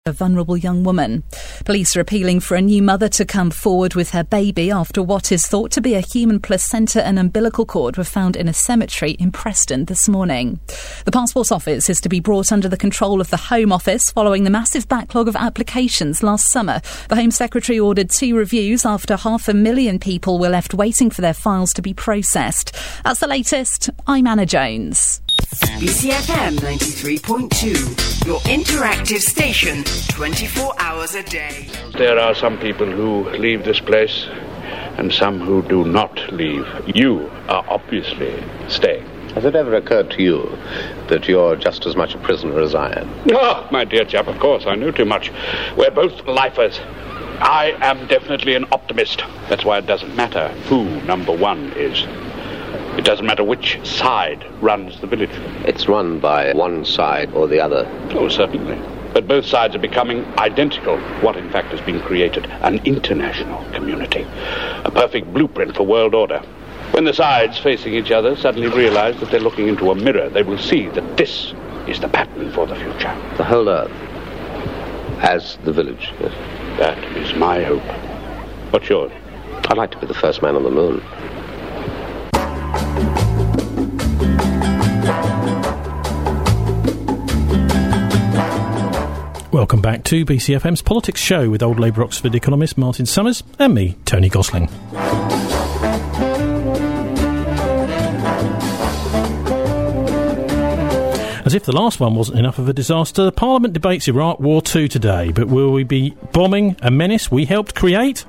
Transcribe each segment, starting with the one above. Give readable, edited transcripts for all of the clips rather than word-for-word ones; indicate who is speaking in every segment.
Speaker 1: A vulnerable young woman. Police are appealing for a new mother to come forward with her baby after what is thought to be a human placenta and umbilical cord were found in a cemetery in Preston this morning. The Passport Office is to be brought under the control of the Home Office following the massive backlog of applications last summer. The Home Secretary ordered 2 reviews after 500,000 people were left waiting for their files to be processed. That's the latest. I'm Anna Jones.
Speaker 2: BCFM 93.2, your interactive station, 24 hours a day.
Speaker 3: There are some people who leave this place and some who do not leave. You are obviously staying.
Speaker 4: Has it ever occurred to you that you're just as much a prisoner as I am?
Speaker 3: Oh, my dear chap, of course, I know too much. We're both lifers. I am definitely an optimist. That's why it doesn't matter who number one is. It doesn't matter which side runs the village.
Speaker 4: It's run by one side or the other.
Speaker 3: Oh, certainly. But both sides are becoming identical. What, in fact, has been created? An international community. A perfect blueprint for world order. When the sides facing each other suddenly realize that they're looking into a mirror, they will see that this is the pattern for the future.
Speaker 4: The whole Earth as the village. Yes.
Speaker 3: That is my hope. What's yours?
Speaker 4: I'd like to be the first man on the moon.
Speaker 5: Welcome back to BCFM's Politics Show with old Labour Oxford economist Martin Summers and me, Tony Gosling. As if the last one wasn't enough of a disaster, the Parliament debates Iraq War 2 today, but will we be bombing a menace we helped create?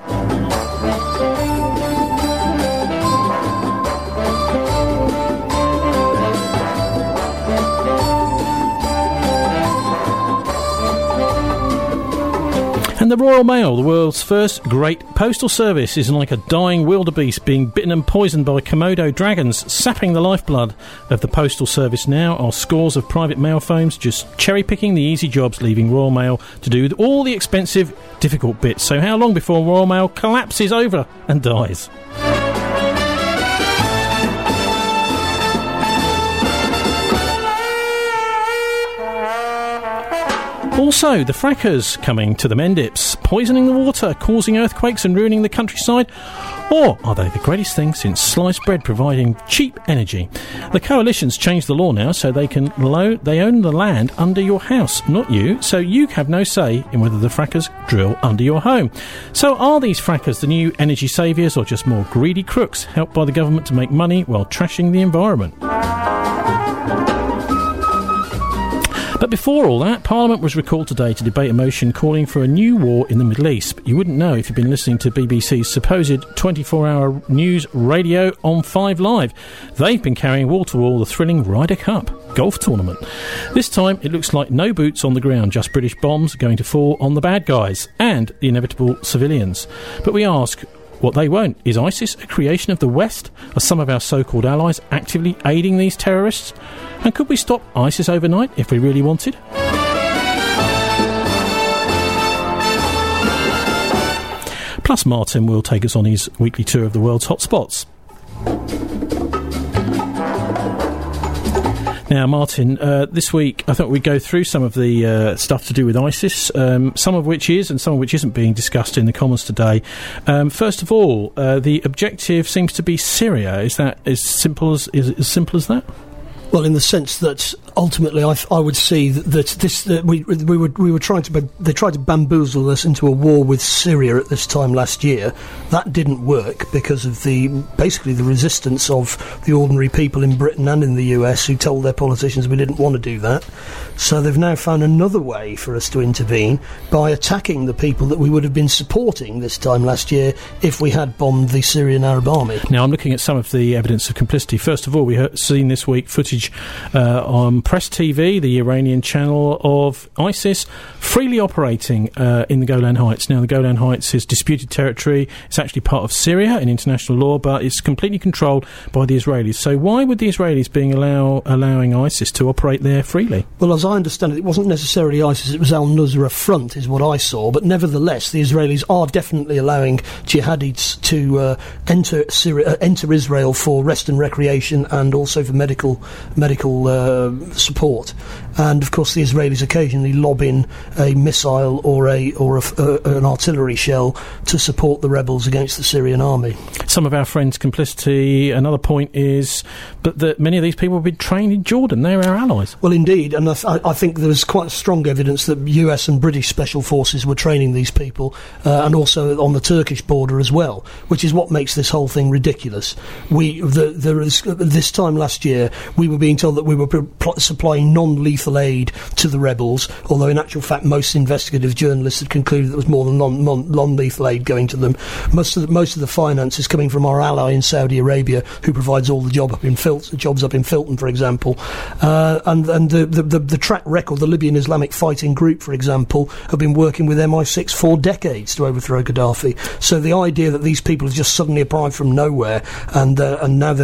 Speaker 5: And the Royal Mail, the world's first great postal service, is like a dying wildebeest being bitten and poisoned by Komodo dragons. Sapping the lifeblood of the postal service now are scores of private mail firms just cherry-picking the easy jobs, leaving Royal Mail to do all the expensive, difficult bits. So how long before Royal Mail collapses over and dies? Also, the frackers coming to the Mendips, poisoning the water, causing earthquakes and ruining the countryside? Or are they the greatest thing since sliced bread providing cheap energy? The coalition's changed the law now so they own the land under your house, not you, so you have no say in whether the frackers drill under your home. So are these frackers the new energy saviours or just more greedy crooks helped by the government to make money while trashing the environment? But before all that, Parliament was recalled today to debate a motion calling for a new war in the Middle East. But you wouldn't know if you've been listening to BBC's supposed 24-hour news radio on 5 Live. They've been carrying wall-to-wall the thrilling Ryder Cup golf tournament. This time, it looks like no boots on the ground, just British bombs going to fall on the bad guys and the inevitable civilians. But we ask, what they won't. Is ISIS a creation of the West? Are some of our so-called allies actively aiding these terrorists? And could we stop ISIS overnight if we really wanted? Plus, Martin will take us on his weekly tour of the world's hotspots. Now, Martin, this week I thought we'd go through some of the stuff to do with ISIS, some of which is and some of which isn't being discussed in the Commons today. First of all, the objective seems to be Syria. Is that as simple as that?
Speaker 6: Well, in the sense that ultimately, I would see that we were trying to. They tried to bamboozle us into a war with Syria at this time last year. That didn't work because of basically the resistance of the ordinary people in Britain and in the US who told their politicians we didn't want to do that. So they've now found another way for us to intervene by attacking the people that we would have been supporting this time last year if we had bombed the Syrian Arab Army.
Speaker 5: Now, I'm looking at some of the evidence of complicity. First of all, we have seen this week footage on Press TV, the Iranian channel of ISIS, freely operating in the Golan Heights. Now, the Golan Heights is disputed territory. It's actually part of Syria in international law, but it's completely controlled by the Israelis. So why would the Israelis be allowing ISIS to operate there freely?
Speaker 6: Well, as I understand it, it wasn't necessarily ISIS, it was Al-Nusra Front is what I saw, but nevertheless, the Israelis are definitely allowing jihadis to enter Syria, enter Israel for rest and recreation and also for medical support. and of course the Israelis occasionally lob in a missile or an artillery shell to support the rebels against the Syrian army.
Speaker 5: Some of our friends' complicity. Another point is that many of these people have been trained in Jordan. They're our allies.
Speaker 6: Well, indeed, and I think there's quite strong evidence that US and British special forces were training these people, and also on the Turkish border as well, which is what makes this whole thing ridiculous. This time last year, we were being told that we were supplying non-lethal aid to the rebels, although in actual fact most investigative journalists had concluded there was more than non-lethal aid going to them. Most of the finance is coming from our ally in Saudi Arabia, who provides all the jobs up in Filton, for example. And the track record, the Libyan Islamic Fighting Group, for example, have been working with MI6 for decades to overthrow Gaddafi. So the idea that these people have just suddenly arrived from nowhere and now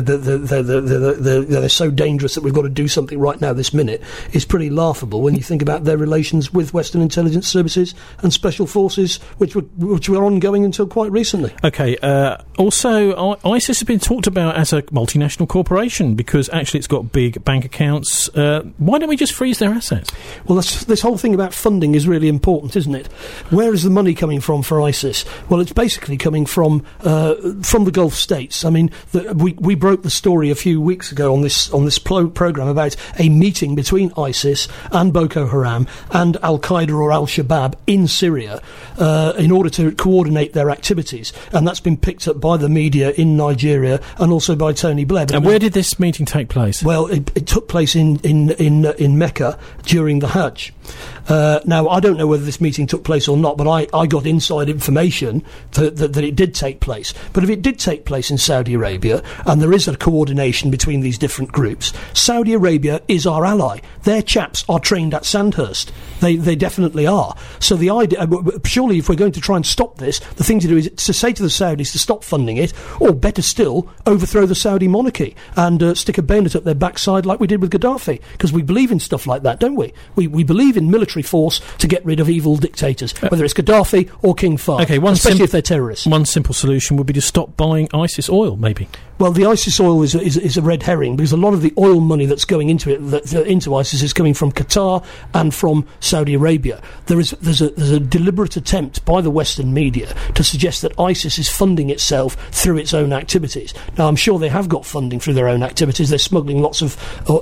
Speaker 6: they're so dangerous that we've got to do something right now, this minute, is pretty laughable when you think about their relations with Western intelligence services and special forces, which were ongoing until quite recently.
Speaker 5: Okay. Also, ISIS has been talked about as a multinational corporation because actually it's got big bank accounts. Why don't we just freeze their assets? Well,
Speaker 6: this whole thing about funding is really important, isn't it? Where is the money coming from for ISIS? Well, it's basically coming from the Gulf states. I mean, we broke the story a few weeks ago on this program about a meeting between ISIS and Boko Haram and Al-Qaeda or Al-Shabaab in Syria in order to coordinate their activities, and that's been picked up by the media in Nigeria and also by Tony Blair.
Speaker 5: And where did this meeting take place?
Speaker 6: Well, it took place in Mecca during the Hajj. Now, I don't know whether this meeting took place or not, but I got inside information that it did take place. But if it did take place in Saudi Arabia, and there is a coordination between these different groups, Saudi Arabia is our ally. Their chaps are trained at Sandhurst. They definitely are. So the idea, surely if we're going to try and stop this, the thing to do is to say to the Saudis to stop funding it, or better still, overthrow the Saudi monarchy and stick a bayonet up their backside like we did with Gaddafi, because we believe in stuff like that, don't we? We believe in military force to get rid of evil dictators, whether it's Gaddafi or King Fahd, especially if they're terrorists.
Speaker 5: One simple solution would be to stop buying ISIS oil, maybe.
Speaker 6: Well, the ISIS oil is a red herring, because a lot of the oil money that's going into it, into ISIS, is coming from Qatar and from Saudi Arabia. There's a deliberate attempt by the Western media to suggest that ISIS is funding itself through its own activities. Now, I'm sure they have got funding through their own activities. They're smuggling lots of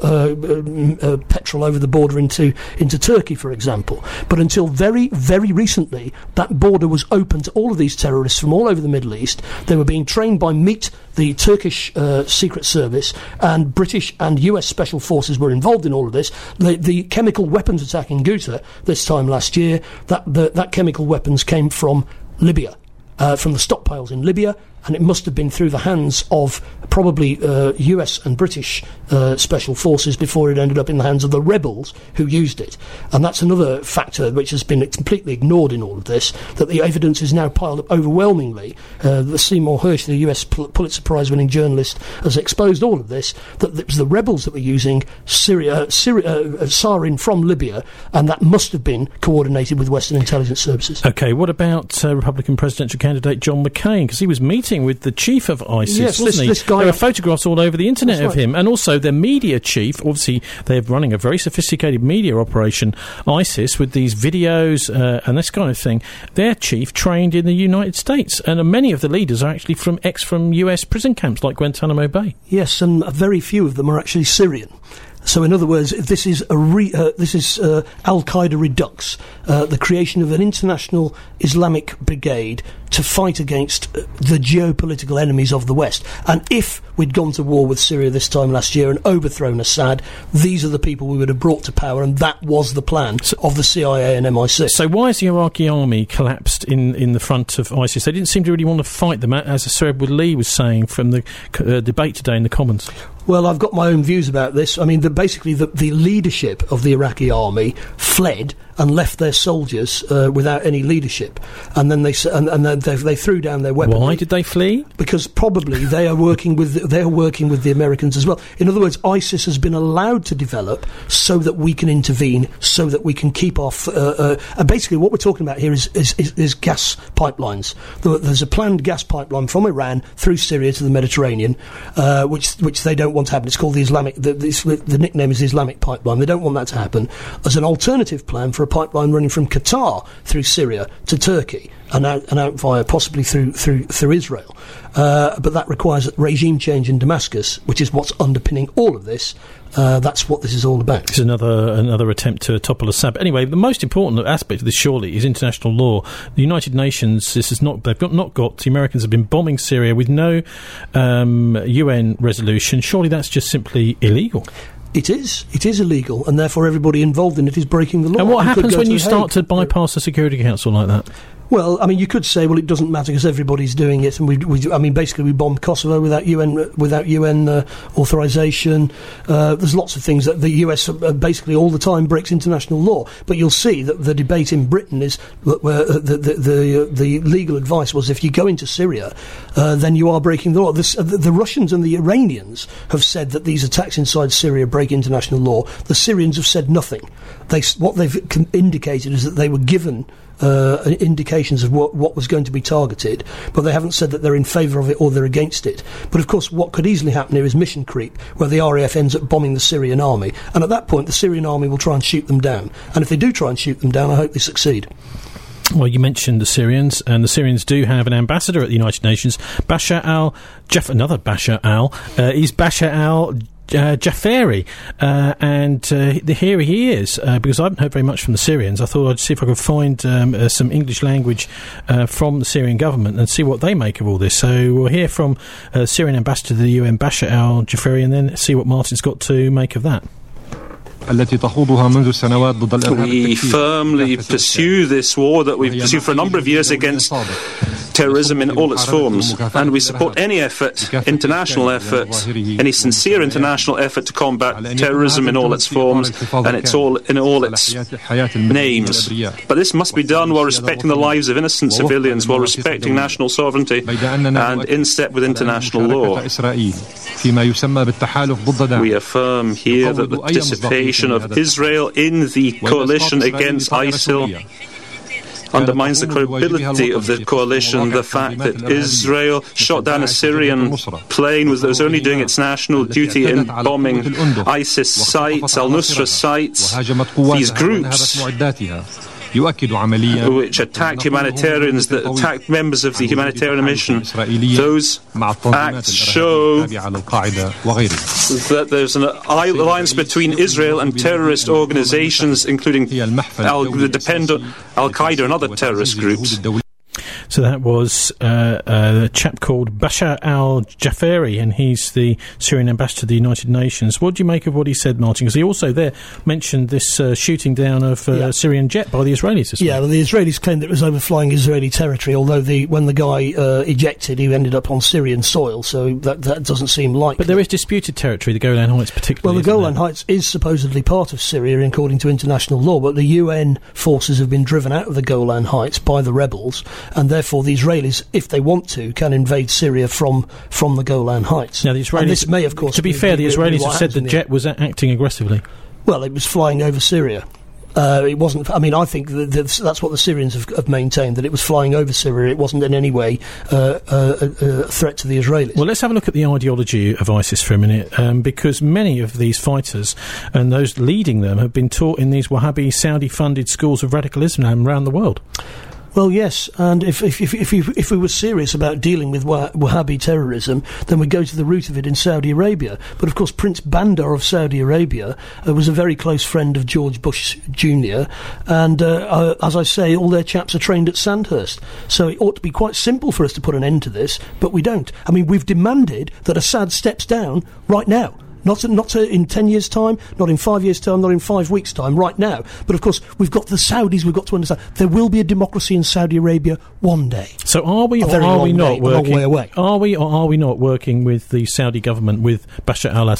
Speaker 6: petrol over the border into Turkey, for example. But until very, very recently, that border was open to all of these terrorists from all over the Middle East. They were being trained by MIT, the Turkish Secret Service, and British and US Special Forces were involved in all of this. The chemical weapons attack in Ghouta this time last year, that chemical weapons came from Libya, from the stockpiles in Libya, and it must have been through the hands of probably US and British special forces before it ended up in the hands of the rebels who used it. And that's another factor which has been completely ignored in all of this, that the evidence is now piled up overwhelmingly. The Seymour Hersh, the US Pulitzer Prize-winning journalist, has exposed all of this, that it was the rebels that were using sarin from Libya, and that must have been coordinated with Western intelligence services.
Speaker 5: OK, what about Republican presidential candidate John McCain? Because he was meeting with the chief of ISIS, wasn't he?
Speaker 6: This guy,
Speaker 5: there are photographs all over the internet of him, and also their media chief. Obviously, they're running a very sophisticated media operation, ISIS, with these videos and this kind of thing. Their chief trained in the United States, and many of the leaders are actually from US prison camps like Guantanamo Bay.
Speaker 6: Yes, and very few of them are actually Syrian. So, in other words, this is Al-Qaeda Redux, the creation of an international Islamic brigade to fight against the geopolitical enemies of the West. And if we'd gone to war with Syria this time last year and overthrown Assad, these are the people we would have brought to power, and that was the plan of the CIA and MI6.
Speaker 5: So why has the Iraqi army collapsed in the front of ISIS? They didn't seem to really want to fight them, as Sir Edward Lee was saying from the debate today in the Commons.
Speaker 6: Well, I've got my own views about this. I mean, basically the leadership of the Iraqi army fled and left their soldiers without any leadership, and then they threw down their weaponry.
Speaker 5: Why did they flee?
Speaker 6: Because probably they are working with the Americans as well. In other words, ISIS has been allowed to develop so that we can intervene, so that we can keep off. Basically, what we're talking about here is gas pipelines. There's a planned gas pipeline from Iran through Syria to the Mediterranean, which they don't want to happen. It's called the Islamic. The nickname is the Islamic pipeline. They don't want that to happen. As an alternative plan for a pipeline running from Qatar through Syria to Turkey and out via possibly through Israel. But that requires a regime change in Damascus, which is what's underpinning all of this. That's what this is all about.
Speaker 5: It's another attempt to topple Assad. But anyway, the most important aspect of this, surely, is international law. The United Nations, they've not got. The Americans have been bombing Syria with no UN resolution. Surely that's just simply illegal.
Speaker 6: It is illegal, and therefore everybody involved in it is breaking the law.
Speaker 5: And what happens when you start to bypass the Security Council like that?
Speaker 6: Well, I mean, you could say, well, it doesn't matter because everybody's doing it, and basically we bombed Kosovo without UN authorization. There's lots of things that the US basically all the time breaks international law. But you'll see that the debate in Britain is where the legal advice was, if you go into Syria, then you are breaking the law. The Russians and the Iranians have said that these attacks inside Syria break international law. The Syrians have said nothing. What they've indicated is that they were given indications of what was going to be targeted, but they haven't said that they're in favour of it or they're against it. But of course, what could easily happen here is mission creep, where the RAF ends up bombing the Syrian army, and at that point the Syrian army will try and shoot them down. And if they do try and shoot them down, I hope they succeed.
Speaker 5: Well, you mentioned the Syrians, and the Syrians do have an ambassador at the United Nations, Bashar al-Jafari, and here he is, because I haven't heard very much from the Syrians. I thought I'd see if I could find some English language from the Syrian government and see what they make of all this. So we'll hear from Syrian ambassador to the UN, Bashar al-Jafari, and then see what Martin's got to make of that.
Speaker 7: We firmly pursue this war that we've pursued for a number of years against terrorism in all its forms, and we support any effort, international effort, any sincere international effort to combat terrorism in all its forms and in all its names. But this must be done while respecting the lives of innocent civilians, while respecting national sovereignty and in step with international law. We affirm here that the participation of Israel in the coalition against ISIL undermines the credibility of the coalition. The fact that Israel shot down a Syrian plane that was only doing its national duty in bombing ISIS sites, al-Nusra sites, these groups which attacked humanitarians, that attacked members of the humanitarian mission. Those acts show that there's an alliance between Israel and terrorist organizations, including the dependent Al-Qaeda and other terrorist groups.
Speaker 5: So that was a chap called Bashar al-Jafari, and he's the Syrian ambassador to the United Nations. What do you make of what he said, Martin? Because he also there mentioned this shooting down of a Syrian jet by the Israelis this week.
Speaker 6: Yeah, well, the Israelis claimed it was overflying Israeli territory, although when the guy ejected, he ended up on Syrian soil, so that doesn't seem likely.
Speaker 5: But there is disputed territory, the Golan Heights particularly.
Speaker 6: Well, the Golan Heights is supposedly part of Syria according to international law, but the UN forces have been driven out of the Golan Heights by the rebels, and therefore the Israelis, if they want to, can invade Syria from the Golan Heights.
Speaker 5: Now, the Israelis,
Speaker 6: and this may, of course,
Speaker 5: to be fair, the Israelis have said the jet was acting aggressively.
Speaker 6: Well, it was flying over Syria. It wasn't. I mean, I think that's what the Syrians have maintained, that it was flying over Syria. It wasn't in any way a threat to the Israelis.
Speaker 5: Well, let's have a look at the ideology of ISIS for a minute, because many of these fighters and those leading them have been taught in these Wahhabi, Saudi-funded schools of radical Islam around the world.
Speaker 6: Well, yes, and if we were serious about dealing with Wahhabi terrorism, then we'd go to the root of it in Saudi Arabia. But of course, Prince Bandar of Saudi Arabia was a very close friend of George Bush Jr., and as I say, all their chaps are trained at Sandhurst. So it ought to be quite simple for us to put an end to this, but we don't. I mean, we've demanded that Assad steps down right now. Not in 10 years' time, not in 5 years' time, not in 5 weeks' time, right now. But of course, we've got the Saudis, we've got to understand, there will be a democracy in Saudi Arabia one day.
Speaker 5: So are we or are we not working? Are we or are we not working with the Saudi government, with Bashar al-Assad?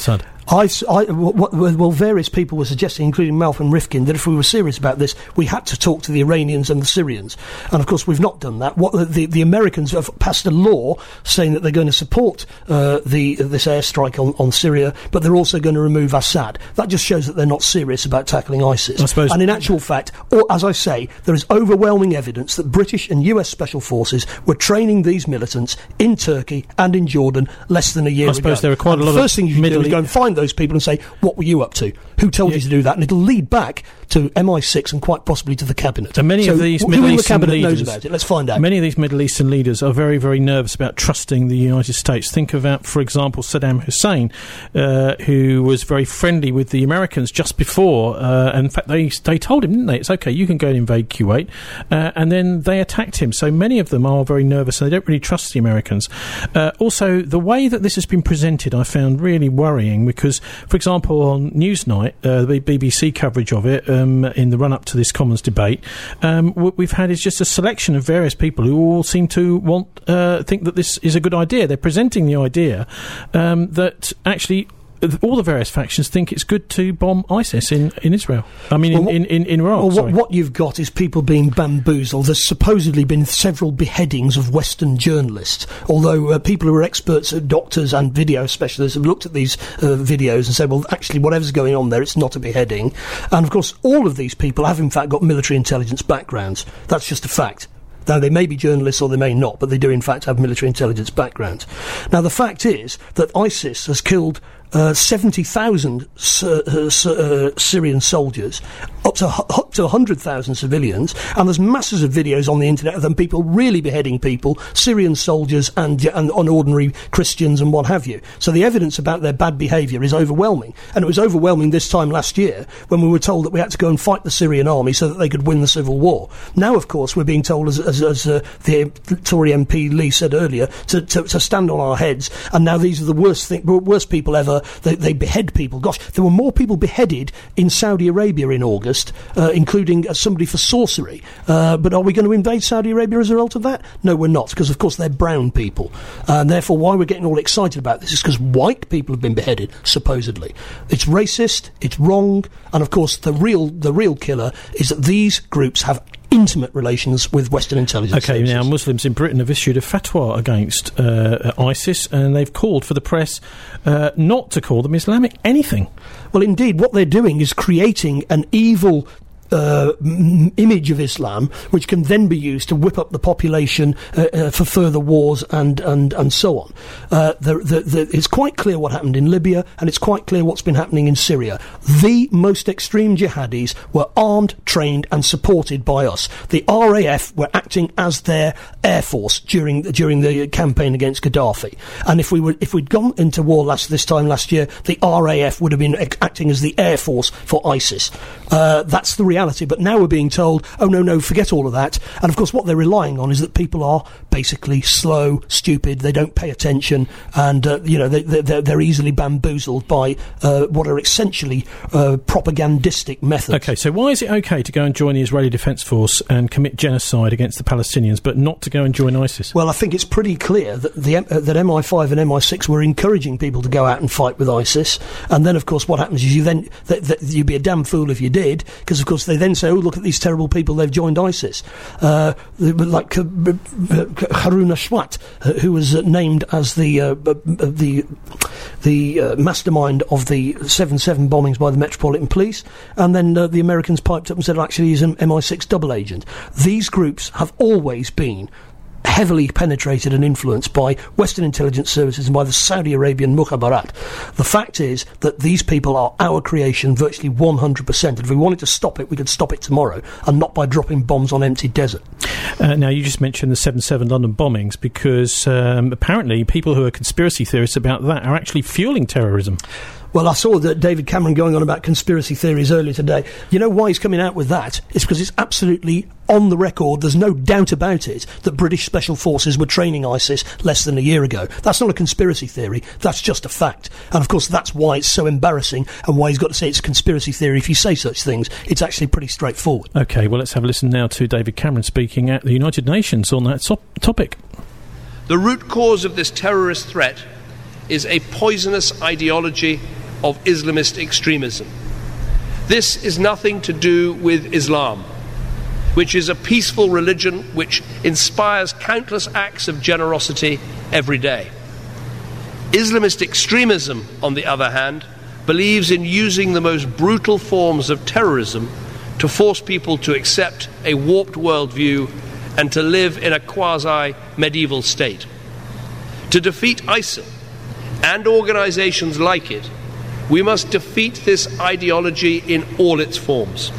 Speaker 6: Various people were suggesting, including Malcolm Rifkin, that if we were serious about this, we had to talk to the Iranians and the Syrians. And, of course, we've not done that. The Americans have passed a law saying that they're going to support this airstrike on Syria, but they're also going to remove Assad. That just shows that they're not serious about tackling ISIS.
Speaker 5: I suppose.
Speaker 6: And in actual fact, or as I say, there is overwhelming evidence that British and US special forces were training these militants in Turkey and in Jordan less than a year ago.
Speaker 5: I suppose there are quite a lot of...
Speaker 6: The first thing you can do is go and find those people and say, what were you up to? Who told you to do that? And it'll lead back to MI6 and quite possibly to the cabinet.
Speaker 5: And many of these
Speaker 6: who
Speaker 5: Middle
Speaker 6: in the
Speaker 5: Eastern
Speaker 6: cabinet
Speaker 5: leaders,
Speaker 6: knows about it? Let's find out.
Speaker 5: Many of these Middle Eastern leaders are very, very nervous about trusting the United States. Think about, for example, Saddam Hussein, who was very friendly with the Americans just before. In fact, they told him, didn't they? It's okay, you can go and invade Kuwait. And then they attacked him. So many of them are very nervous and they don't really trust the Americans. Also, the way that this has been presented I found really worrying because, for example, on Newsnight, the BBC coverage of it in the run-up to this Commons debate, what we've had is just a selection of various people who all seem to think that this is a good idea. They're presenting the idea that actually all the various factions think it's good to bomb ISIS in Israel. I mean, in Iraq.
Speaker 6: Well, what you've got is people being bamboozled. There's supposedly been several beheadings of Western journalists, although people who are experts, doctors and video specialists, have looked at these videos and said, well, actually, whatever's going on there, it's not a beheading. And, of course, all of these people have, in fact, got military intelligence backgrounds. That's just a fact. Now, they may be journalists or they may not, but they do, in fact, have military intelligence backgrounds. Now, the fact is that ISIS has killed 70,000 Syrian soldiers, up to 100,000 civilians, and there's masses of videos on the internet of them people really beheading people, Syrian soldiers and ordinary Christians and what have you. So the evidence about their bad behaviour is overwhelming, and it was overwhelming this time last year when we were told that we had to go and fight the Syrian army so that they could win the civil war. Now, of course, we're being told, as the Tory MP Lee said earlier, to stand on our heads, and now these are the worst people ever. They behead people. Gosh, there were more people beheaded in Saudi Arabia in August, including somebody for sorcery. But are we going to invade Saudi Arabia as a result of that? No, we're not, because of course they're brown people. And therefore why we're getting all excited about this is because white people have been beheaded, supposedly. It's racist, it's wrong, and of course the real killer is that these groups have intimate relations with Western intelligence services.
Speaker 5: Now Muslims in Britain have issued a fatwa against ISIS, and they've called for the press not to call them Islamic anything.
Speaker 6: Well, indeed, what they're doing is creating an evil image of Islam, which can then be used to whip up the population for further wars and so on. It's quite clear what happened in Libya, and it's quite clear what's been happening in Syria. The most extreme jihadis were armed, trained and supported by us. The RAF were acting as their air force during the campaign against Gaddafi. And if we'd gone into war this time last year, the RAF would have been acting as the air force for ISIS. That's the reality. But now we're being told, oh no, forget all of that. And of course what they're relying on is that people are basically slow, stupid, they don't pay attention, and they're easily bamboozled by what are essentially propagandistic methods.
Speaker 5: Okay, so why is it okay to go and join the Israeli Defence Force and commit genocide against the Palestinians, but not to go and join ISIS?
Speaker 6: Well, I think it's pretty clear that that MI5 and MI6 were encouraging people to go out and fight with ISIS, and then of course what happens is you'd be a damn fool if you did, because of course they then say, oh, look at these terrible people, they've joined ISIS. Like Haruna Swat, who was named as the mastermind of the 7/7 bombings by the Metropolitan Police, and then the Americans piped up and said, actually, he's an MI6 double agent. These groups have always been heavily penetrated and influenced by Western intelligence services and by the Saudi Arabian Mukhabarat. The fact is that these people are our creation virtually 100%. And if we wanted to stop it, we could stop it tomorrow, and not by dropping bombs on empty desert.
Speaker 5: Now, you just mentioned the 7/7 London bombings, because apparently people who are conspiracy theorists about that are actually fueling terrorism.
Speaker 6: Well, I saw that David Cameron going on about conspiracy theories earlier today. You know why he's coming out with that? It's because it's absolutely on the record, there's no doubt about it, that British Special Forces were training ISIS less than a year ago. That's not a conspiracy theory, that's just a fact. And of course that's why it's so embarrassing, and why he's got to say it's a conspiracy theory. If you say such things, it's actually pretty straightforward.
Speaker 5: OK, well, let's have a listen now to David Cameron speaking at the United Nations on that topic.
Speaker 8: The root cause of this terrorist threat is a poisonous ideology of Islamist extremism. This is nothing to do with Islam, which is a peaceful religion which inspires countless acts of generosity every day. Islamist extremism, on the other hand, believes in using the most brutal forms of terrorism to force people to accept a warped worldview and to live in a quasi-medieval state. To defeat ISIL and organizations like it, we must defeat this ideology in all its forms.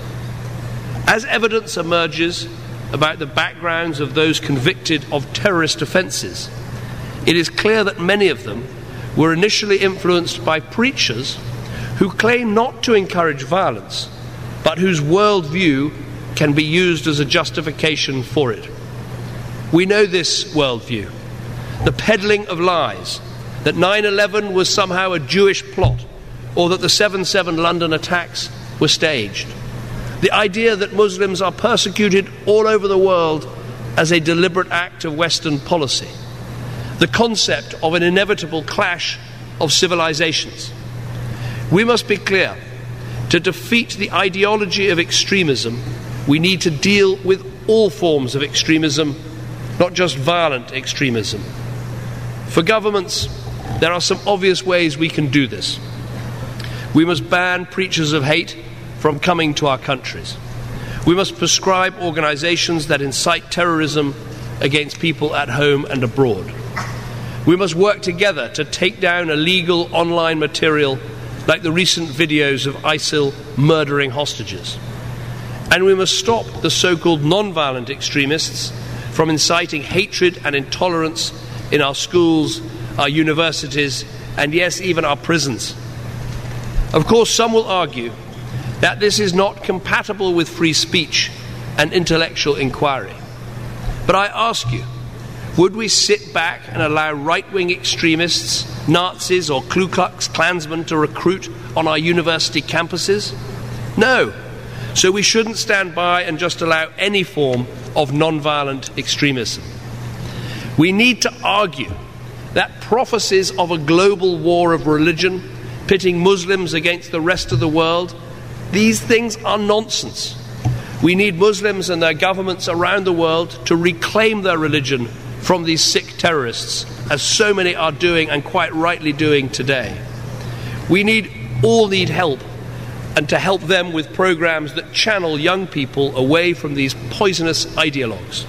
Speaker 8: As evidence emerges about the backgrounds of those convicted of terrorist offences, it is clear that many of them were initially influenced by preachers who claim not to encourage violence, but whose worldview can be used as a justification for it. We know this worldview, the peddling of lies, that 9/11 was somehow a Jewish plot, or that the 7/7 London attacks were staged. The idea that Muslims are persecuted all over the world as a deliberate act of Western policy. The concept of an inevitable clash of civilizations. We must be clear. To defeat the ideology of extremism, we need to deal with all forms of extremism, not just violent extremism. For governments, there are some obvious ways we can do this. We must ban preachers of hate from coming to our countries. We must prescribe organizations that incite terrorism against people at home and abroad. We must work together to take down illegal online material like the recent videos of ISIL murdering hostages. And we must stop the so-called non-violent extremists from inciting hatred and intolerance in our schools, our universities, and yes, even our prisons. Of course, some will argue that this is not compatible with free speech and intellectual inquiry. But I ask you, would we sit back and allow right-wing extremists, Nazis or Ku Klux Klansmen to recruit on our university campuses? No. So we shouldn't stand by and just allow any form of non-violent extremism. We need to argue that prophecies of a global war of religion, pitting Muslims against the rest of the world, these things are nonsense. We need Muslims and their governments around the world to reclaim their religion from these sick terrorists, as so many are doing and quite rightly doing today. We all need help, and to help them with programs that channel young people away from these poisonous ideologues.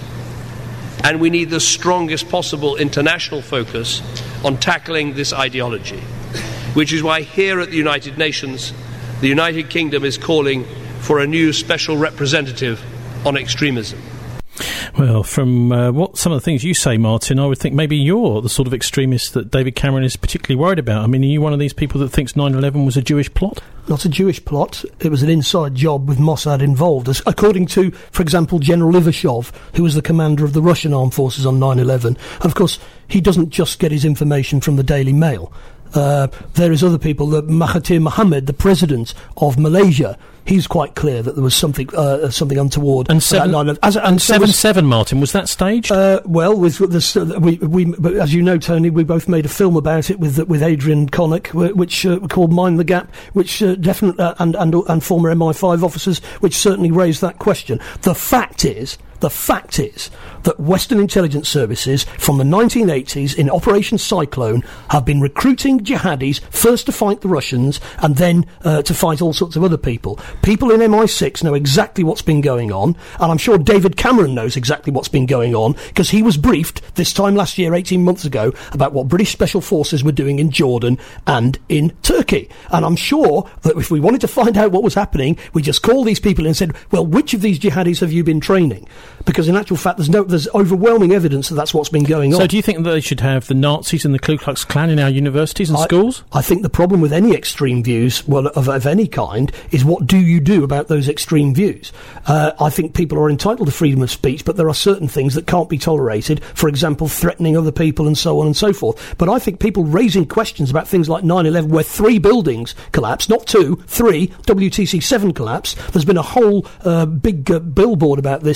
Speaker 8: And we need the strongest possible international focus on tackling this ideology, which is why here at the United Nations, the United Kingdom is calling for a new special representative on extremism.
Speaker 5: Well, from some of the things you say, Martin, I would think maybe you're the sort of extremist that David Cameron is particularly worried about. I mean, are you one of these people that thinks 9/11 was a Jewish plot?
Speaker 6: Not a Jewish plot. It was an inside job with Mossad involved. According to, for example, General Ivashov, who was the commander of the Russian armed forces on 9/11. And of course, he doesn't just get his information from the Daily Mail. There is other people. Mahathir Mohamad, the president of Malaysia, he's quite clear that there was something untoward.
Speaker 5: And 7/7, Martin, was that staged?
Speaker 6: Well, but as you know, Tony, we both made a film about it with Adrian Connick, which called Mind the Gap, which definitely and former MI5 officers, which certainly raised that question. The fact is that Western intelligence services from the 1980s in Operation Cyclone have been recruiting jihadis, first to fight the Russians and then to fight all sorts of other people. People in MI6 know exactly what's been going on, and I'm sure David Cameron knows exactly what's been going on, because he was briefed this time last year, 18 months ago, about what British Special Forces were doing in Jordan and in Turkey. And I'm sure that if we wanted to find out what was happening, we just called these people and said, well, which of these jihadis have you been training? Because in actual fact, there's overwhelming evidence that that's what's been going on.
Speaker 5: So do you think that they should have the Nazis and the Ku Klux Klan in our universities and schools?
Speaker 6: I think the problem with any extreme views, of any kind, is what do you do about those extreme views? I think people are entitled to freedom of speech, but there are certain things that can't be tolerated. For example, threatening other people and so on and so forth. But I think people raising questions about things like 9/11, where 3 buildings collapsed, not 2, 3, WTC 7 collapsed. There's been a whole big billboard about this in the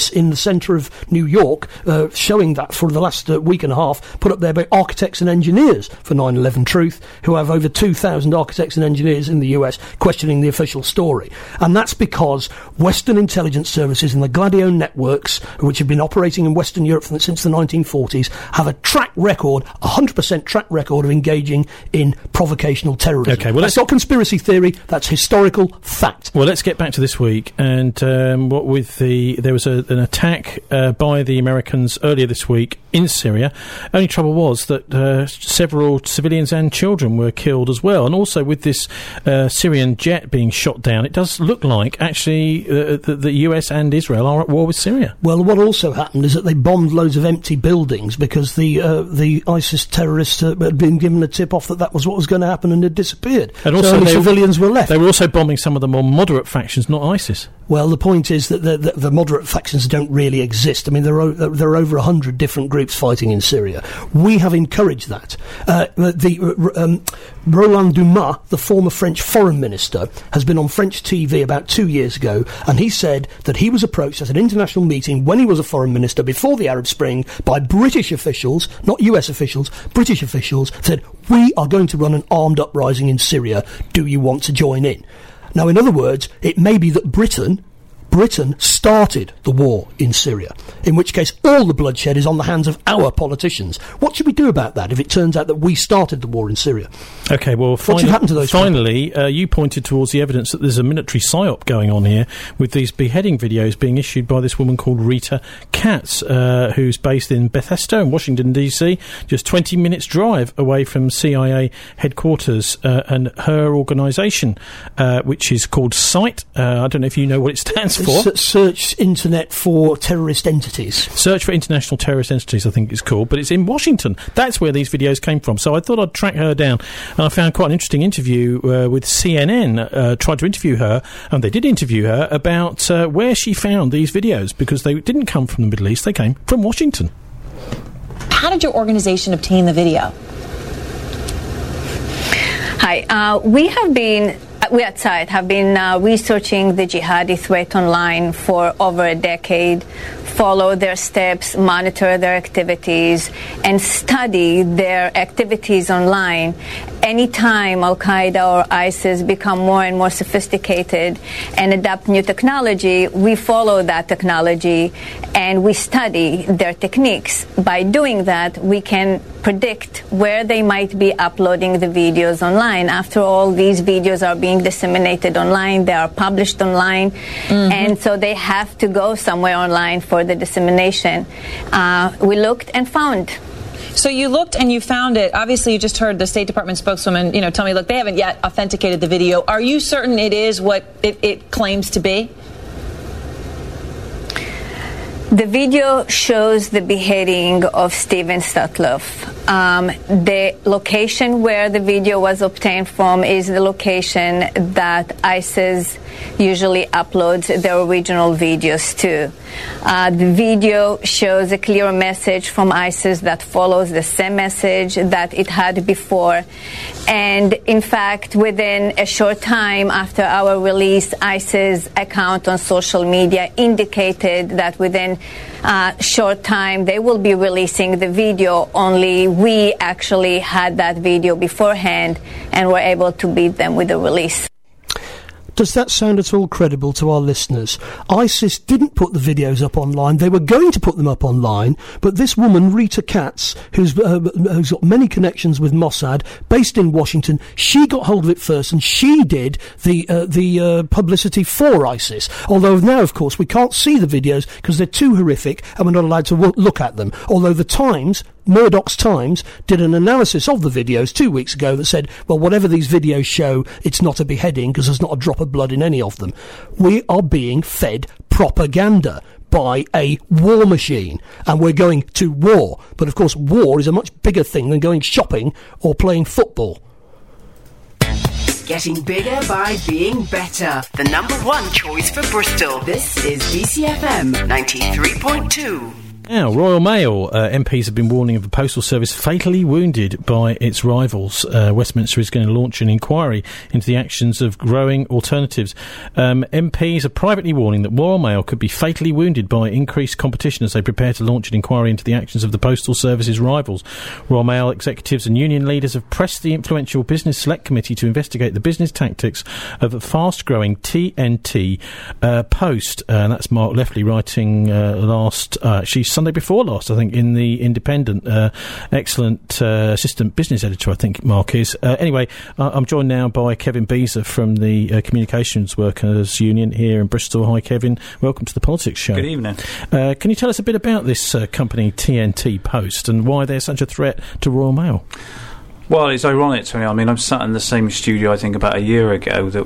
Speaker 6: centre of New York, showing that for the last week and a half, put up there by Architects and Engineers for 9/11 Truth, who have over 2,000 architects and engineers in the US questioning the official story. And that's because Western intelligence services and the Gladio networks, which have been operating in Western Europe since the 1940s, have a track record, 100% track record of engaging in provocational terrorism.
Speaker 5: Okay, well,
Speaker 6: that's not conspiracy theory, that's historical fact.
Speaker 5: Well, let's get back to this week, and there was an attack by the Americans earlier this week in Syria. Only trouble was that several civilians and children were killed as well, and also with this Syrian jet being shot down, it does look like actually the US and Israel are at war with Syria.
Speaker 6: Well, what also happened is that they bombed loads of empty buildings because the ISIS terrorists had been given a tip-off that was what was going to happen and had disappeared. And also, so only civilians were left.
Speaker 5: They were also bombing some of the more moderate factions, not ISIS.
Speaker 6: Well, the point is that the moderate factions don't really exist. I mean, there are over 100 different groups fighting in Syria. We have encouraged that. Roland Dumas, the former French foreign minister, has been on French TV about 2 years ago, and he said that he was approached at an international meeting when he was a foreign minister before the Arab Spring by British officials, not US officials, British officials, said, "We are going to run an armed uprising in Syria. Do you want to join in?" Now, in other words, it may be that Britain started the war in Syria, in which case all the bloodshed is on the hands of our politicians. What should we do about that if it turns out that we started the war in Syria?
Speaker 5: Okay, well,
Speaker 6: what should happen to those
Speaker 5: finally, you pointed towards the evidence that there's a military psyop going on here with these beheading videos being issued by this woman called Rita Katz, who's based in Bethesda in Washington, D.C., just 20 minutes drive away from CIA headquarters, and her organisation, which is called SITE. I don't know if you know what it stands for.
Speaker 6: Search Internet for Terrorist Entities.
Speaker 5: Search for International Terrorist Entities, I think it's called, but it's in Washington. That's where these videos came from. So I thought I'd track her down, and I found quite an interesting interview with CNN, tried to interview her, and they did interview her about where she found these videos, because they didn't come from the Middle East, they came from Washington.
Speaker 9: How did your organization obtain the video?
Speaker 10: Hi, we at SITE have been researching the jihadi threat online for over a decade, follow their steps, monitor their activities, and study their activities online. Anytime Al-Qaeda or ISIS become more and more sophisticated and adopt new technology, we follow that technology and we study their techniques. By doing that, we can predict where they might be uploading the videos online. After all, these videos are being disseminated online, they are published online, and so they have to go somewhere online for the dissemination. We looked and found.
Speaker 9: So you looked and you found it. Obviously, you just heard the State Department spokeswoman, tell me, look, they haven't yet authenticated the video. Are you certain it is what it claims to be?
Speaker 10: The video shows the beheading of Steven Sotloff. The location where the video was obtained from is the location that ISIS usually uploads their original videos to. The video shows a clear message from ISIS that follows the same message that it had before. And in fact, within a short time after our release, ISIS account on social media indicated that within short time they will be releasing the video, only we actually had that video beforehand and were able to beat them with the release.
Speaker 6: Does that sound at all credible to our listeners? ISIS didn't put the videos up online. They were going to put them up online, but this woman, Rita Katz, who's got many connections with Mossad, based in Washington, she got hold of it first, and she did the publicity for ISIS. Although now, of course, we can't see the videos because they're too horrific, and we're not allowed to look at them. Although the Times, Murdoch's Times, did an analysis of the videos 2 weeks ago that said, well, whatever these videos show, it's not a beheading because there's not a drop of blood in any of them. We are being fed propaganda by a war machine, and we're going to war. But of course, war is a much bigger thing than going shopping or playing football.
Speaker 2: Getting bigger by being better. The number one choice for Bristol. This is BCFM 93.2.
Speaker 5: Now, Royal Mail MPs have been warning of a postal service fatally wounded by its rivals. Westminster is going to launch an inquiry into the actions of growing alternatives. MPs are privately warning that Royal Mail could be fatally wounded by increased competition as they prepare to launch an inquiry into the actions of the postal service's rivals. Royal Mail executives and union leaders have pressed the influential Business Select Committee to investigate the business tactics of a fast-growing TNT Post. And that's Mark Leftley writing Sunday before last, I think, in the Independent. Excellent assistant business editor, I think Mark is. Anyway, I'm joined now by Kevin Beezer from the Communications Workers Union here in Bristol. Hi, Kevin. Welcome to the Politics Show.
Speaker 11: Good evening.
Speaker 5: Can you tell us a bit about this company, TNT Post, and why they're such a threat to Royal Mail?
Speaker 11: Well, it's ironic to me. I mean, I'm sat in the same studio, I think, about a year ago that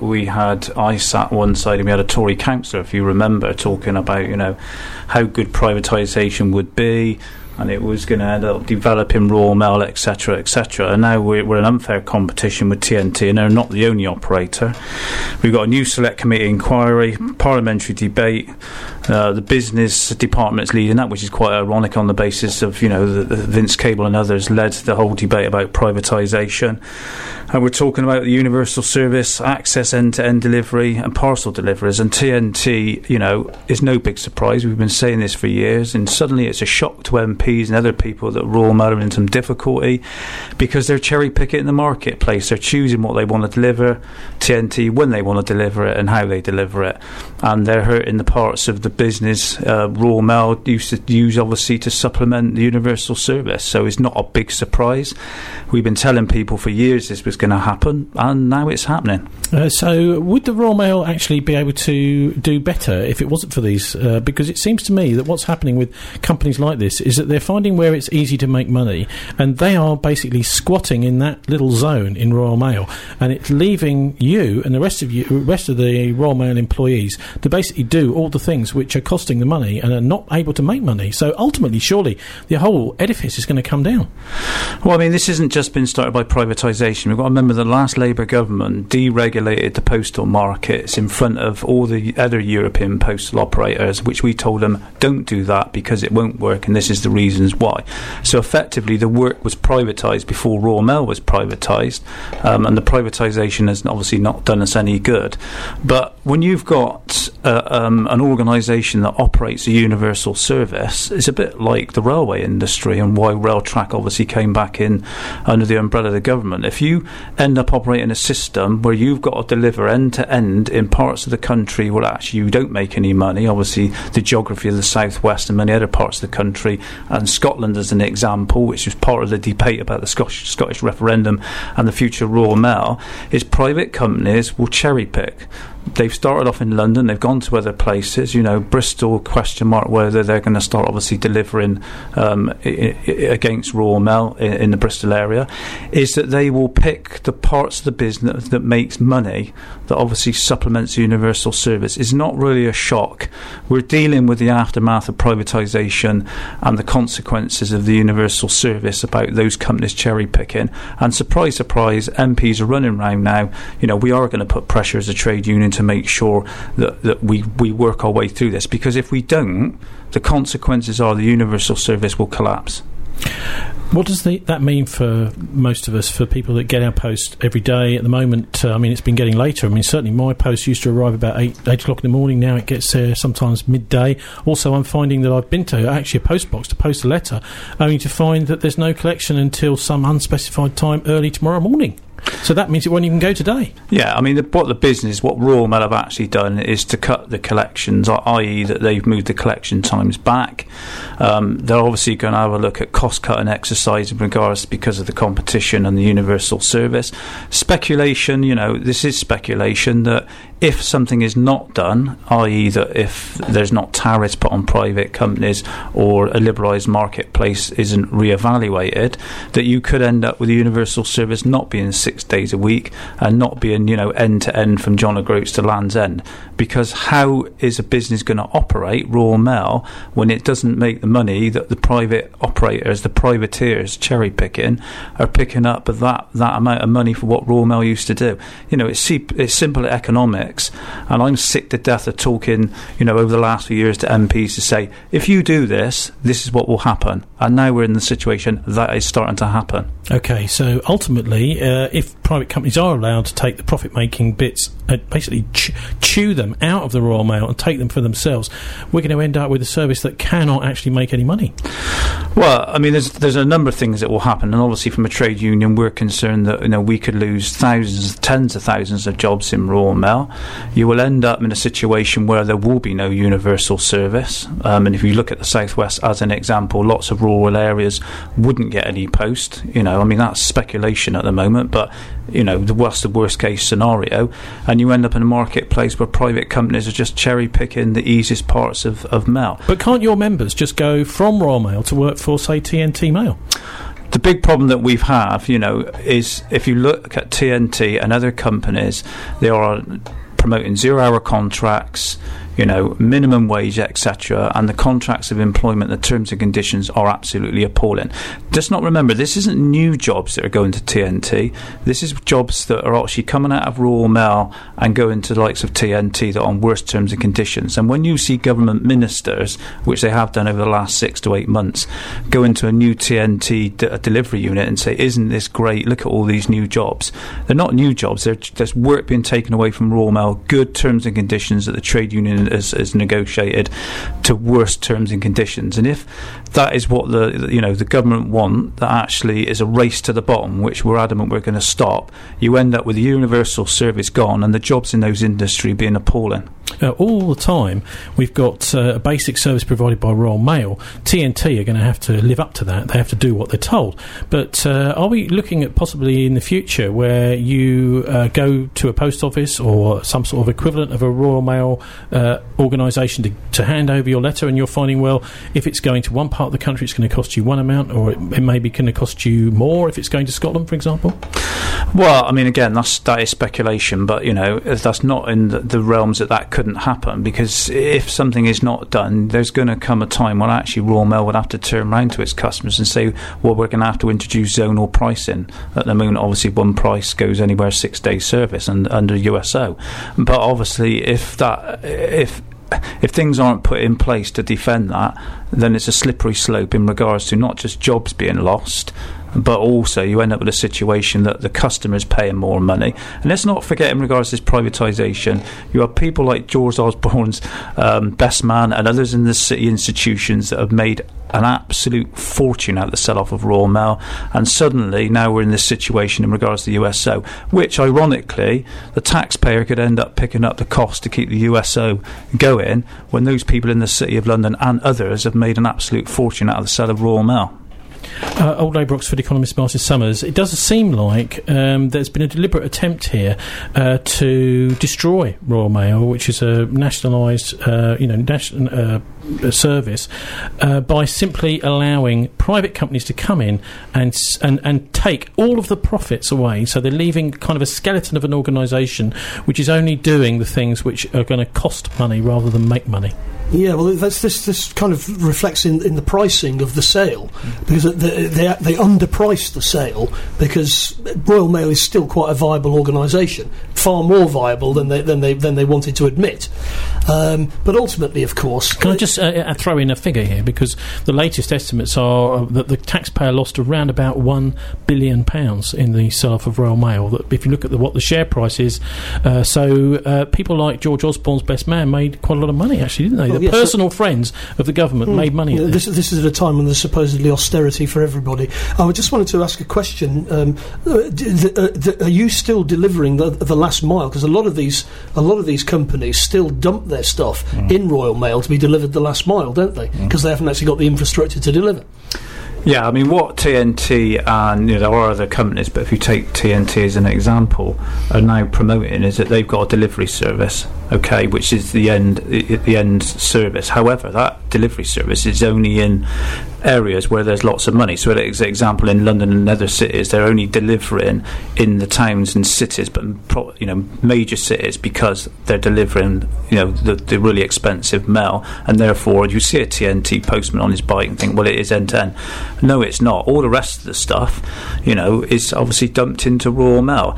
Speaker 11: I sat one side and we had a Tory councillor, if you remember, talking about, how good privatisation would be, and it was going to end up developing Royal Mail, etc., etc. And now we're in unfair competition with TNT, and they're not the only operator. We've got a new Select Committee inquiry, parliamentary debate. The business department's leading that, which is quite ironic on the basis of, the Vince Cable and others led the whole debate about privatisation. And we're talking about the universal service, access end-to-end delivery and parcel deliverers. And TNT, is no big surprise. We've been saying this for years, and suddenly it's a shock to MPs and other people that Royal Mail are in some difficulty because they're cherry-picking in the marketplace. They're choosing what they want to deliver, TNT, when they want to deliver it and how they deliver it. And they're hurting the parts of the business Royal Mail used to use, obviously, to supplement the universal service. So it's not a big surprise. We've been telling people for years this was going to happen, and now it's happening.
Speaker 5: So would the Royal Mail actually be able to do better if it wasn't for these? Because it seems to me that what's happening with companies like this is that they're finding where it's easy to make money, and they are basically squatting in that little zone in Royal Mail, and it's leaving you and the rest of the Royal Mail employees to basically do all the things which are costing the money and are not able to make money. So ultimately, surely, the whole edifice is going to come down.
Speaker 11: Well, I mean, this hasn't just been started by privatisation. We've got to remember the last Labour government deregulated the postal markets in front of all the other European postal operators, which we told them, don't do that because it won't work, and this is the reasons why. So effectively, the work was privatised before Royal Mail was privatised, and the privatisation has obviously not done us any good. But when you've got an organisation that operates a universal service, it's a bit like the railway industry and why Railtrack obviously came back in under the umbrella of the government. If you end up operating a system where you've got to deliver end-to-end in parts of the country where actually you don't make any money, obviously the geography of the southwest and many other parts of the country, and Scotland as an example, which was part of the debate about the Scottish referendum and the future of Royal Mail, is private companies will cherry-pick. They've started off in London, they've gone to other places, Bristol, question mark whether they're going to start obviously delivering against Royal Mail in the Bristol area, is that they will pick the parts of the business that makes money, that obviously supplements the universal service. It's not really a shock. We're dealing with the aftermath of privatisation and the consequences of the universal service about those companies cherry picking, and surprise, surprise, MPs are running around now. We are going to put pressure as a trade union to make sure that we work our way through this, because if we don't, the consequences are the universal service will collapse.
Speaker 5: What does that mean for most of us, for people that get our post every day? At the moment, it's been getting later. Certainly my post used to arrive about 8 o'clock in the morning. Now it gets there sometimes midday. Also, I'm finding that I've been to actually a post box to post a letter, only to find that there's no collection until some unspecified time early tomorrow morning. So that means it won't even go today.
Speaker 11: Yeah, what Royal Mail have actually done is to cut the collections, i.e. that they've moved the collection times back. They're obviously going to have a look at cost-cutting exercise in regards because of the competition and the universal service. Speculation, this is speculation that if something is not done, i.e. that if there's not tariffs put on private companies or a liberalised marketplace isn't re-evaluated, that you could end up with a universal service not being 6 days a week and not being, end-to-end from John O'Groats to Land's End. Because how is a business going to operate, Royal Mail, when it doesn't make the of money that the private operators, the privateers, cherry picking, are picking up that amount of money for what Royal Mail used to do. It's simple economics, and I'm sick to death of talking, over the last few years to MPs to say, if you do this, this is what will happen. And now we're in the situation that is starting to happen.
Speaker 5: Okay, so ultimately, if private companies are allowed to take the profit-making bits and basically chew them out of the Royal Mail and take them for themselves, we're going to end up with a service that cannot actually make any money.
Speaker 11: Well, I mean, there's a number of things that will happen, and obviously from a trade union, we're concerned that we could lose tens of thousands of jobs in Royal Mail. You will end up in a situation where there will be no universal service, and if you look at the Southwest as an example, lots of rural areas wouldn't get any post. I mean, that's speculation at the moment, but what's the worst case scenario? And you end up in a marketplace where private companies are just cherry picking the easiest parts of mail.
Speaker 5: But can't your members just go from Royal Mail to work for, say, TNT Mail?
Speaker 11: The big problem that we've is if you look at TNT and other companies, they are promoting 0-hour contracts, minimum wage, etc., and the contracts of employment, the terms and conditions are absolutely appalling. Just not remember, this isn't new jobs that are going to TNT. This is jobs that are actually coming out of Royal Mail and going to the likes of TNT that are on worse terms and conditions. And when you see government ministers, which they have done over the last 6 to 8 months, go into a new TNT delivery unit and say, isn't this great, look at all these new jobs. They're not new jobs, there's work being taken away from Royal Mail, good terms and conditions that the trade union has negotiated to worse terms and conditions. And if that is what the government want, that actually is a race to the bottom, which we're adamant we're going to stop, you end up with the universal service gone and the jobs in those industry being appalling.
Speaker 5: All the time we've got a basic service provided by Royal Mail. TNT are going to have to live up to that. They have to do what they're told. But are we looking at possibly in the future where you go to a post office or some sort of equivalent of a Royal Mail organisation to hand over your letter, and you're finding, well, if it's going to one part of the country it's going to cost you one amount, or it may be going to cost you more if it's going to Scotland, for example?
Speaker 11: Well, I mean, again, that is speculation, but that's not in the realms that couldn't happen, because if something is not done, there's going to come a time when actually Royal Mail would have to turn around to its customers and say, well, we're going to have to introduce zonal pricing. At the moment, obviously, one price goes anywhere 6 days service and under USO. But obviously, if things aren't put in place to defend that, then it's a slippery slope in regards to not just jobs being lost, but also you end up with a situation that the customer is paying more money. And let's not forget, in regards to this privatisation, you have people like George Osborne's best man and others in the city institutions that have made an absolute fortune out of the sell-off of Royal Mail, and suddenly now we're in this situation in regards to the USO, which ironically the taxpayer could end up picking up the cost to keep the USO going when those people in the City of London and others have made an absolute fortune out of the sale of Royal Mail.
Speaker 5: Old Labour Oxford economist Martin Summers, it does seem like there's been a deliberate attempt here to destroy Royal Mail, which is a nationalised service, by simply allowing private companies to come in and take all of the profits away. So they're leaving kind of a skeleton of an organisation which is only doing the things which are going to cost money rather than make money.
Speaker 6: Yeah, well, this kind of reflects in the pricing of the sale, because they underpriced the sale because Royal Mail is still quite a viable organisation, far more viable than they wanted to admit. But ultimately, of course,
Speaker 5: can I just throw in a figure here, because the latest estimates are that the taxpayer lost around about £1 billion in the sell-off of Royal Mail. That if you look at what the share price is, people like George Osborne's best man made quite a lot of money, actually, didn't they? The personal friends of the government made money.
Speaker 6: This is at a time when there's supposedly austerity for everybody. I just wanted to ask a question. Are you still delivering the last mile? Because a lot of these companies still dump their stuff in Royal Mail to be delivered the last mile, don't they? Because they haven't actually got the infrastructure to deliver.
Speaker 11: Yeah, I mean, what TNT and there are other companies, but if you take TNT as an example, are now promoting is that they've got a delivery service, okay, which is the end service. However, that delivery service is only in areas where there's lots of money. So, as an example, in London and other cities, they're only delivering in the towns and cities, but major cities, because they're delivering the really expensive mail, and therefore you see a TNT postman on his bike and think, well, it is end-to-end. No, it's not. All the rest of the stuff, is obviously dumped into Royal Mail.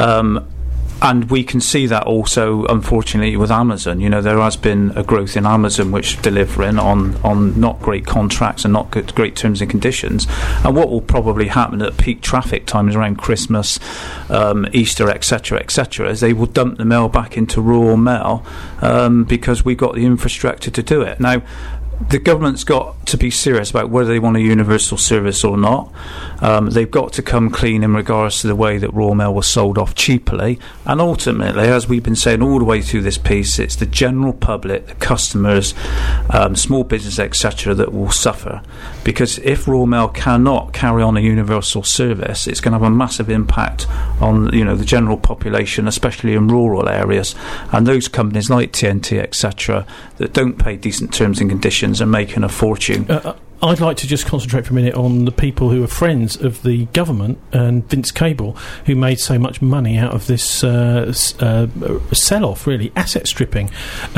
Speaker 11: And we can see that also, unfortunately, with Amazon. There has been a growth in Amazon, which delivering on not great contracts and not great terms and conditions. And what will probably happen at peak traffic times around Christmas, Easter, etc., is they will dump the mail back into Royal Mail because we've got the infrastructure to do it. Now, the government's got to be serious about whether they want a universal service or not. They've got to come clean in regards to the way that Royal Mail was sold off cheaply. And ultimately, as we've been saying all the way through this piece, it's the general public, the customers, small business, etc., that will suffer. Because if Royal Mail cannot carry on a universal service, it's going to have a massive impact on the general population, especially in rural areas. And those companies like TNT, etc., that don't pay decent terms and conditions are making a fortune.
Speaker 5: I'd like to just concentrate for a minute on the people who are friends of the government and Vince Cable, who made so much money out of this sell-off, really, asset stripping.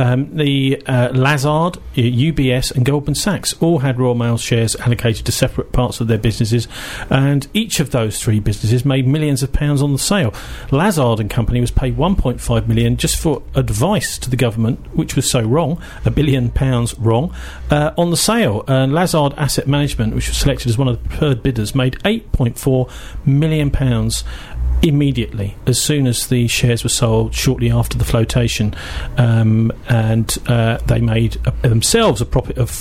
Speaker 5: The Lazard, UBS and Goldman Sachs all had Royal Mail shares allocated to separate parts of their businesses, and each of those three businesses made millions of pounds on the sale. Lazard and Company was paid £1.5 million just for advice to the government, which was so wrong, £1 billion wrong, on the sale. Lazard Asset Management, which was selected as one of the preferred bidders, made £8.4 million immediately as soon as the shares were sold, shortly after the flotation, and they made themselves a profit of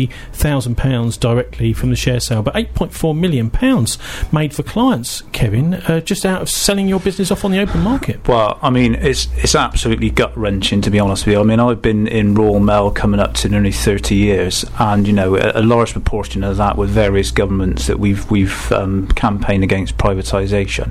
Speaker 5: £40,000 directly from the share sale, but £8.4 million made for clients, Kevin, just out of selling your business off on the open market.
Speaker 11: Well, I mean, it's absolutely gut-wrenching, to be honest with you. I mean, I've been in Royal Mail coming up to nearly 30 years, and a large proportion of that with various governments that we've campaigned against privatisation.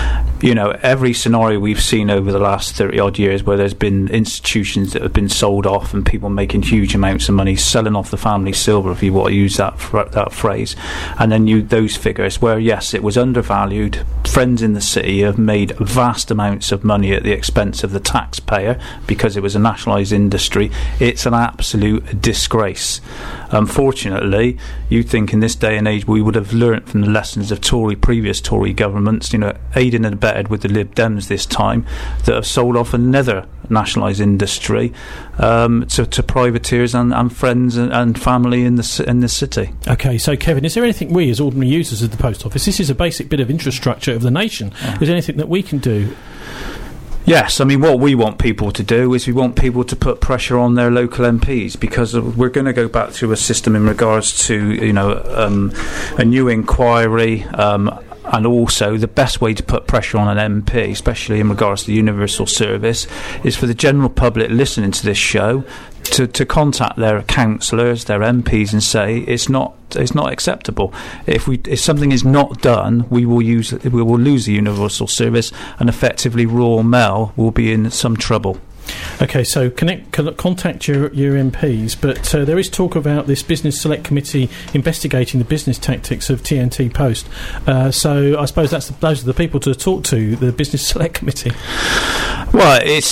Speaker 11: Every scenario we've seen over the last 30-odd years where there's been institutions that have been sold off and people making huge amounts of money, selling off the family silver, if you want to use that phrase, and then those figures where, yes, it was undervalued. Friends in the city have made vast amounts of money at the expense of the taxpayer because it was a nationalised industry. It's an absolute disgrace. Unfortunately, you'd think in this day and age we would have learnt from the lessons of previous Tory governments, aiding and abetted with the Lib Dems this time, that have sold off another nationalised industry to privateers and friends and family in the city.
Speaker 5: Okay, so Kevin, is there anything we as ordinary users of the post office, this is a basic bit of infrastructure of the nation, is there anything that we can do?
Speaker 11: Yes, I mean, what we want people to do is we want people to put pressure on their local MPs, because we're going to go back to a system in regards to, a new inquiry, and also the best way to put pressure on an MP, especially in regards to the universal service, is for the general public listening to this show to contact their councillors, their MPs, and say it's not acceptable. If something is not done, we will lose the universal service, and effectively Royal Mail will be in some trouble.
Speaker 5: Okay, so contact your MPs, but there is talk about this Business Select Committee investigating the business tactics of TNT Post. So I suppose those are the people to talk to, the Business Select Committee.
Speaker 11: Well, it's,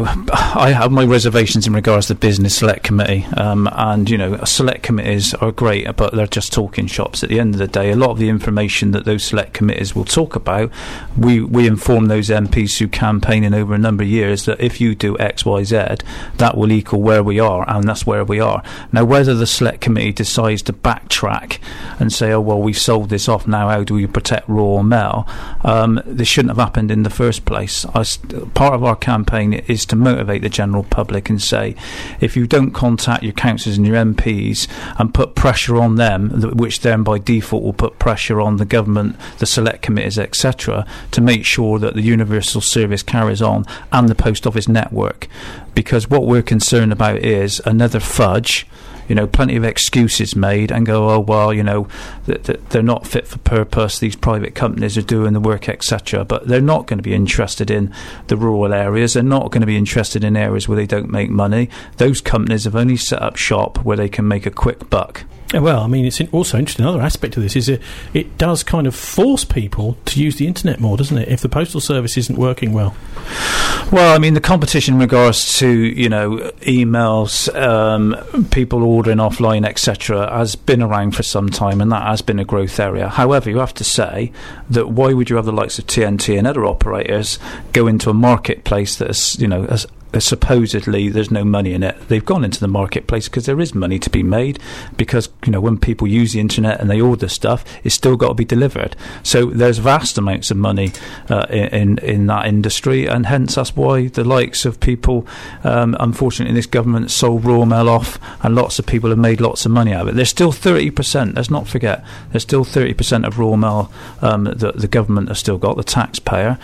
Speaker 11: I have my reservations in regards to the Business Select Committee, and, select committees are great, but they're just talking shops. At the end of the day, a lot of the information that those select committees will talk about, we inform those MPs who campaigning over a number of years that if you do X, Y, Z, that will equal where we are, and that's where we are. Now, whether the select committee decides to backtrack and say, oh, well, we've sold this off now, how do we protect Royal Mail? This shouldn't have happened in the first place. Part of our campaign is to motivate the general public and say, if you don't contact your councillors and your MPs and put pressure on them, which then by default will put pressure on the government, the select committees, etc., to make sure that the universal service carries on and the post office network. Because what we're concerned about is another fudge, plenty of excuses made, and go, oh, well, they're not fit for purpose, these private companies are doing the work, etc. But they're not going to be interested in the rural areas, they're not going to be interested in areas where they don't make money. Those companies have only set up shop where they can make a quick buck.
Speaker 5: Well, I mean, it's also interesting. Another aspect of this is it does kind of force people to use the internet more, doesn't it? If the postal service isn't working well.
Speaker 11: Well, I mean, the competition in regards to, emails, people ordering offline, etc., has been around for some time, and that has been a growth area. However, you have to say that why would you have the likes of TNT and other operators go into a marketplace that is, supposedly there's no money in it? They've gone into the marketplace because there is money to be made, because when people use the internet and they order stuff, it's still got to be delivered. So there's vast amounts of money in that industry, and hence that's why the likes of people, unfortunately this government sold Royal Mail off, and lots of people have made lots of money out of it. There's still 30%, let's not forget, there's still 30% of Royal Mail that the government has still got, the taxpayer.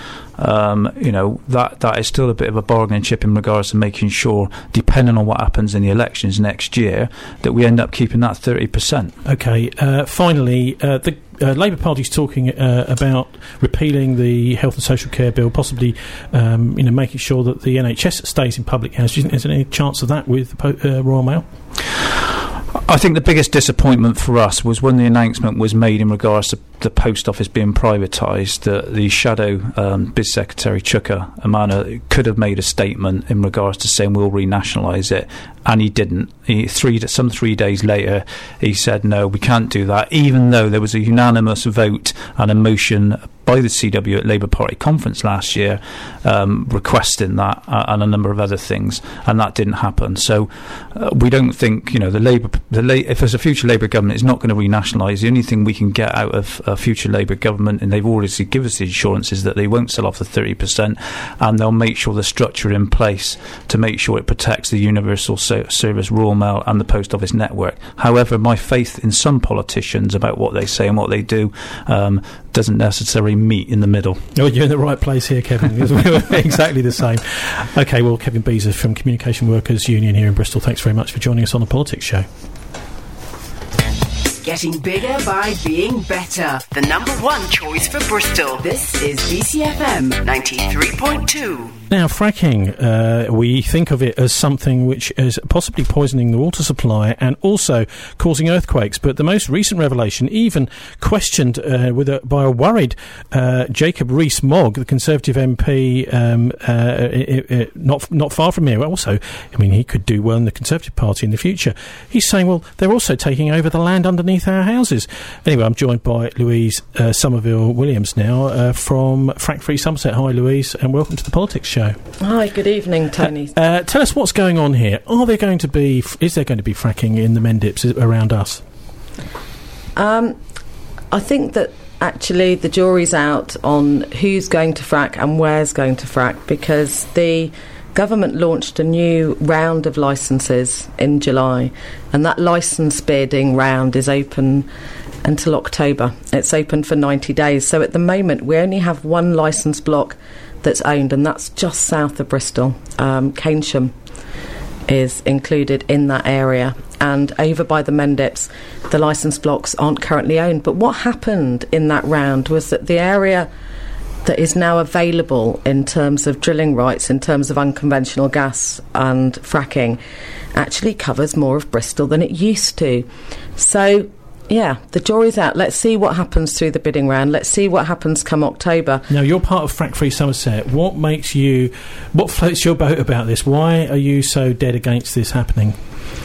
Speaker 11: That is still a bit of a bargaining chip in regards to making sure, depending on what happens in the elections next year, that we end up keeping that 30%.
Speaker 5: Okay, finally, the Labour Party's talking about repealing the Health and Social Care Bill, possibly making sure that the NHS stays in public hands. Do you think there's any chance of that with Royal Mail?
Speaker 11: I think the biggest disappointment for us was when the announcement was made in regards to the post office being privatised, that the shadow Biz Secretary Chuka Amana could have made a statement in regards to saying we'll renationalise it, and he didn't. 3 days later he said no, we can't do that, even though there was a unanimous vote and a motion by the CW at Labour Party conference last year requesting that, and a number of other things, and that didn't happen. So we don't think if there's a future Labour government, it's not going to renationalise. The only thing we can get out of a future Labour government, and they've already given us the assurances, that they won't sell off the 30%, and they'll make sure the structure in place to make sure it protects the universal service, Royal Mail, and the post office network. However, my faith in some politicians about what they say and what they do doesn't necessarily meet in the middle.
Speaker 5: Oh, you're in the right place here, Kevin. We're exactly the same. Okay, well, Kevin Beezer from Communication Workers Union here in Bristol, thanks very much for joining us on the Politics Show.
Speaker 2: Getting bigger by being better. The number one choice for Bristol. This is BCFM 93.2.
Speaker 5: Now, fracking, we think of it as something which is possibly poisoning the water supply and also causing earthquakes. But the most recent revelation, even questioned by a worried Jacob Rees-Mogg, the Conservative MP, not far from here. Also, I mean, he could do well in the Conservative Party in the future. He's saying, well, they're also taking over the land underneath our houses. Anyway, I'm joined by Louise Somerville-Williams now from Frack Free Somerset. Hi, Louise, and welcome to the Politics Show.
Speaker 12: Hi, good evening, Tony.
Speaker 5: Tell us what's going on here. Is there going to be fracking in the Mendips around us?
Speaker 12: I think that actually the jury's out on who's going to frack and where's going to frack, because the government launched a new round of licences in July, and that licence bidding round is open until October. It's open for 90 days. So at the moment we only have one licence block that's owned, and that's just south of Bristol. Keynsham is included in that area, and over by the Mendips the licence blocks aren't currently owned. But what happened in that round was that the area that is now available in terms of drilling rights, in terms of unconventional gas and fracking, actually covers more of Bristol than it used to. So yeah, the jury's out. Let's see what happens through the bidding round. Let's see what happens come October.
Speaker 5: Now, you're part of Frack Free Somerset. What floats your boat about this? Why are you so dead against this happening?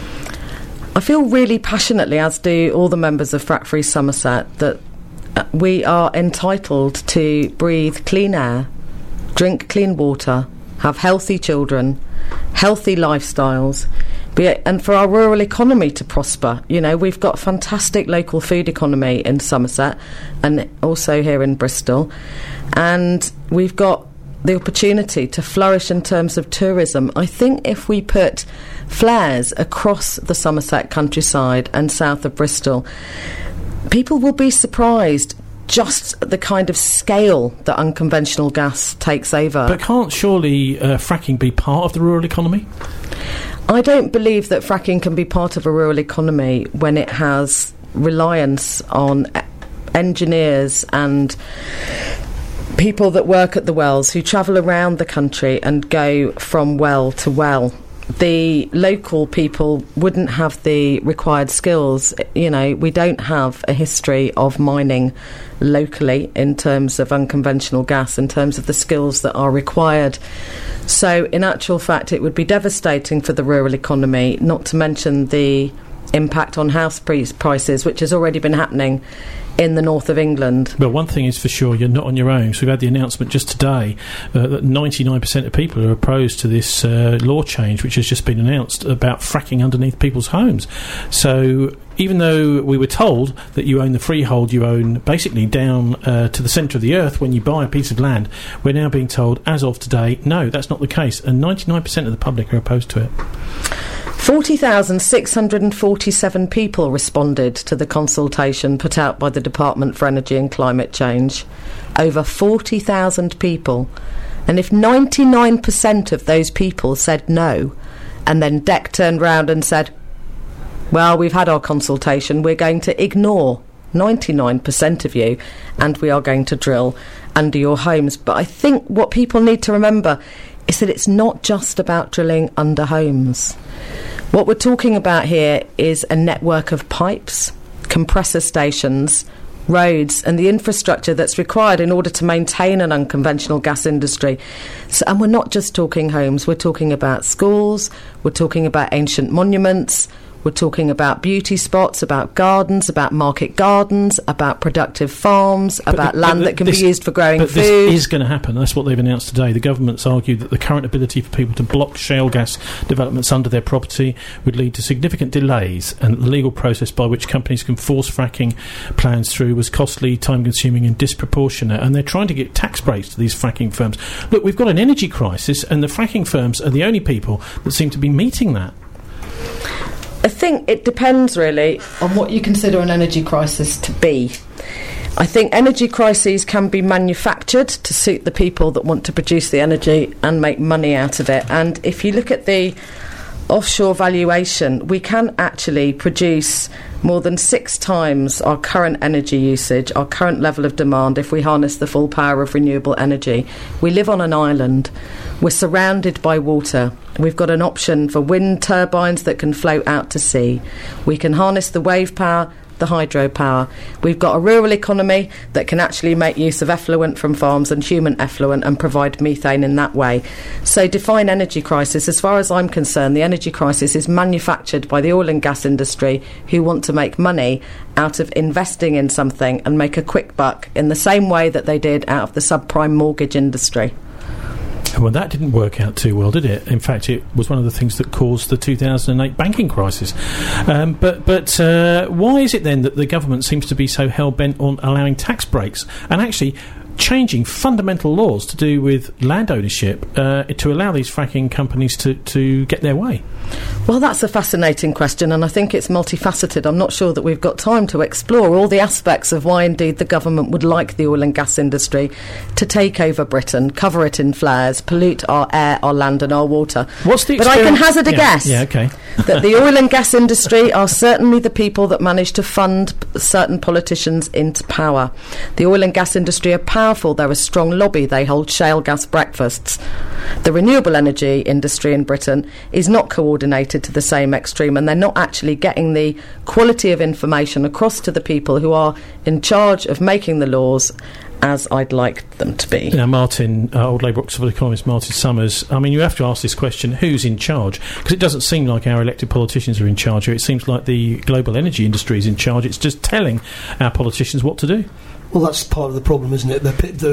Speaker 12: I feel really passionately, as do all the members of Frack Free Somerset, that we are entitled to breathe clean air, drink clean water, have healthy children, healthy lifestyles, and for our rural economy to prosper. You know, we've got a fantastic local food economy in Somerset and also here in Bristol, and we've got the opportunity to flourish in terms of tourism. I think if we put flares across the Somerset countryside and south of Bristol, people will be surprised just the kind of scale that unconventional gas takes over.
Speaker 5: But can't surely fracking be part of the rural economy?
Speaker 12: I don't believe that fracking can be part of a rural economy when it has reliance on engineers and people that work at the wells who travel around the country and go from well to well. the local people wouldn't have the required skills. You know, we don't have a history of mining locally in terms of unconventional gas, in terms of the skills that are required. So in actual fact, it would be devastating for the rural economy, not to mention the impact on house prices, which has already been happening in the north of England.
Speaker 5: Well, one thing is for sure, you're not on your own. So we've had the announcement just today that 99% of people are opposed to this law change, which has just been announced about fracking underneath people's homes. So even though we were told that you own the freehold, you own basically down to the centre of the earth when you buy a piece of land, we're now being told, as of today, no, that's not the case. And 99% of the public are opposed to it.
Speaker 12: 40,647 people responded to the consultation put out by the Department for Energy and Climate Change. Over 40,000 people. And if 99% of those people said no, and then DEC turned round and said, well, we've had our consultation, we're going to ignore 99% of you, and we are going to drill under your homes. But I think what people need to remember is that it's not just about drilling under homes. What we're talking about here is a network of pipes, compressor stations, roads, and the infrastructure that's required in order to maintain an unconventional gas industry. So, and we're not just talking homes, we're talking about schools, we're talking about ancient monuments, we're talking about beauty spots, about gardens, about market gardens, about productive farms, about land that can be used for growing food.
Speaker 5: But this is going to happen. That's what they've announced today. The government's argued that the current ability for people to block shale gas developments under their property would lead to significant delays, and the legal process by which companies can force fracking plans through was costly, time-consuming and disproportionate, and they're trying to get tax breaks to these fracking firms. Look, we've got an energy crisis, and the fracking firms are the only people that seem to be meeting that.
Speaker 12: I think it depends really on what you consider an energy crisis to be. I think energy crises can be manufactured to suit the people that want to produce the energy and make money out of it. And if you look at the offshore valuation, we can actually produce more than 6 times our current energy usage, our current level of demand, if we harness the full power of renewable energy. We live on an island. We're surrounded by water. We've got an option for wind turbines that can float out to sea. We can harness the wave power, the hydropower. We've got a rural economy that can actually make use of effluent from farms and human effluent and provide methane in that way. So define energy crisis. As far as I'm concerned, the energy crisis is manufactured by the oil and gas industry, who want to make money out of investing in something and make a quick buck in the same way that they did out of the subprime mortgage industry.
Speaker 5: Well, that didn't work out too well, did it? In fact, it was one of the things that caused the 2008 banking crisis. But why is it then that the government seems to be so hell-bent on allowing tax breaks and actually changing fundamental laws to do with land ownership to allow these fracking companies to get their way?
Speaker 12: Well, that's a fascinating question, and I think it's multifaceted. I'm not sure that we've got time to explore all the aspects of why indeed the government would like the oil and gas industry to take over Britain, cover it in flares, pollute our air, our land and our water. But I can hazard a guess that the oil and gas industry are certainly the people that manage to fund certain politicians into power. The oil and gas industry are powerful. They're a strong lobby. They hold shale gas breakfasts. The renewable energy industry in Britain is not coordinated to the same extreme, and they're not actually getting the quality of information across to the people who are in charge of making the laws as I'd like them to be.
Speaker 5: Now, Martin, old Labour Oxford economist Martin Summers, I mean, you have to ask this question, who's in charge? Because it doesn't seem like our elected politicians are in charge here. It seems like the global energy industry is in charge. It's just telling our politicians what to do.
Speaker 6: Well, that's part of the problem, isn't it?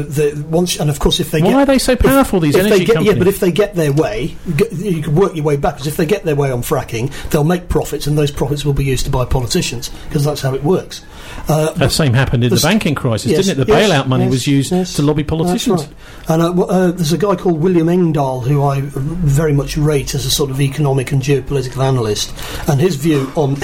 Speaker 6: And of course, if they
Speaker 5: why are they so powerful? These energy companies.
Speaker 6: Yeah, but if they get their way, you can work your way backwards. If they get their way on fracking, they'll make profits, and those profits will be used to buy politicians, because that's how it works.
Speaker 5: The same happened in the banking crisis, didn't it? The bailout money was used to lobby politicians.
Speaker 6: That's right. And there's a guy called William Engdahl, who I very much rate as a sort of economic and geopolitical analyst, and his view on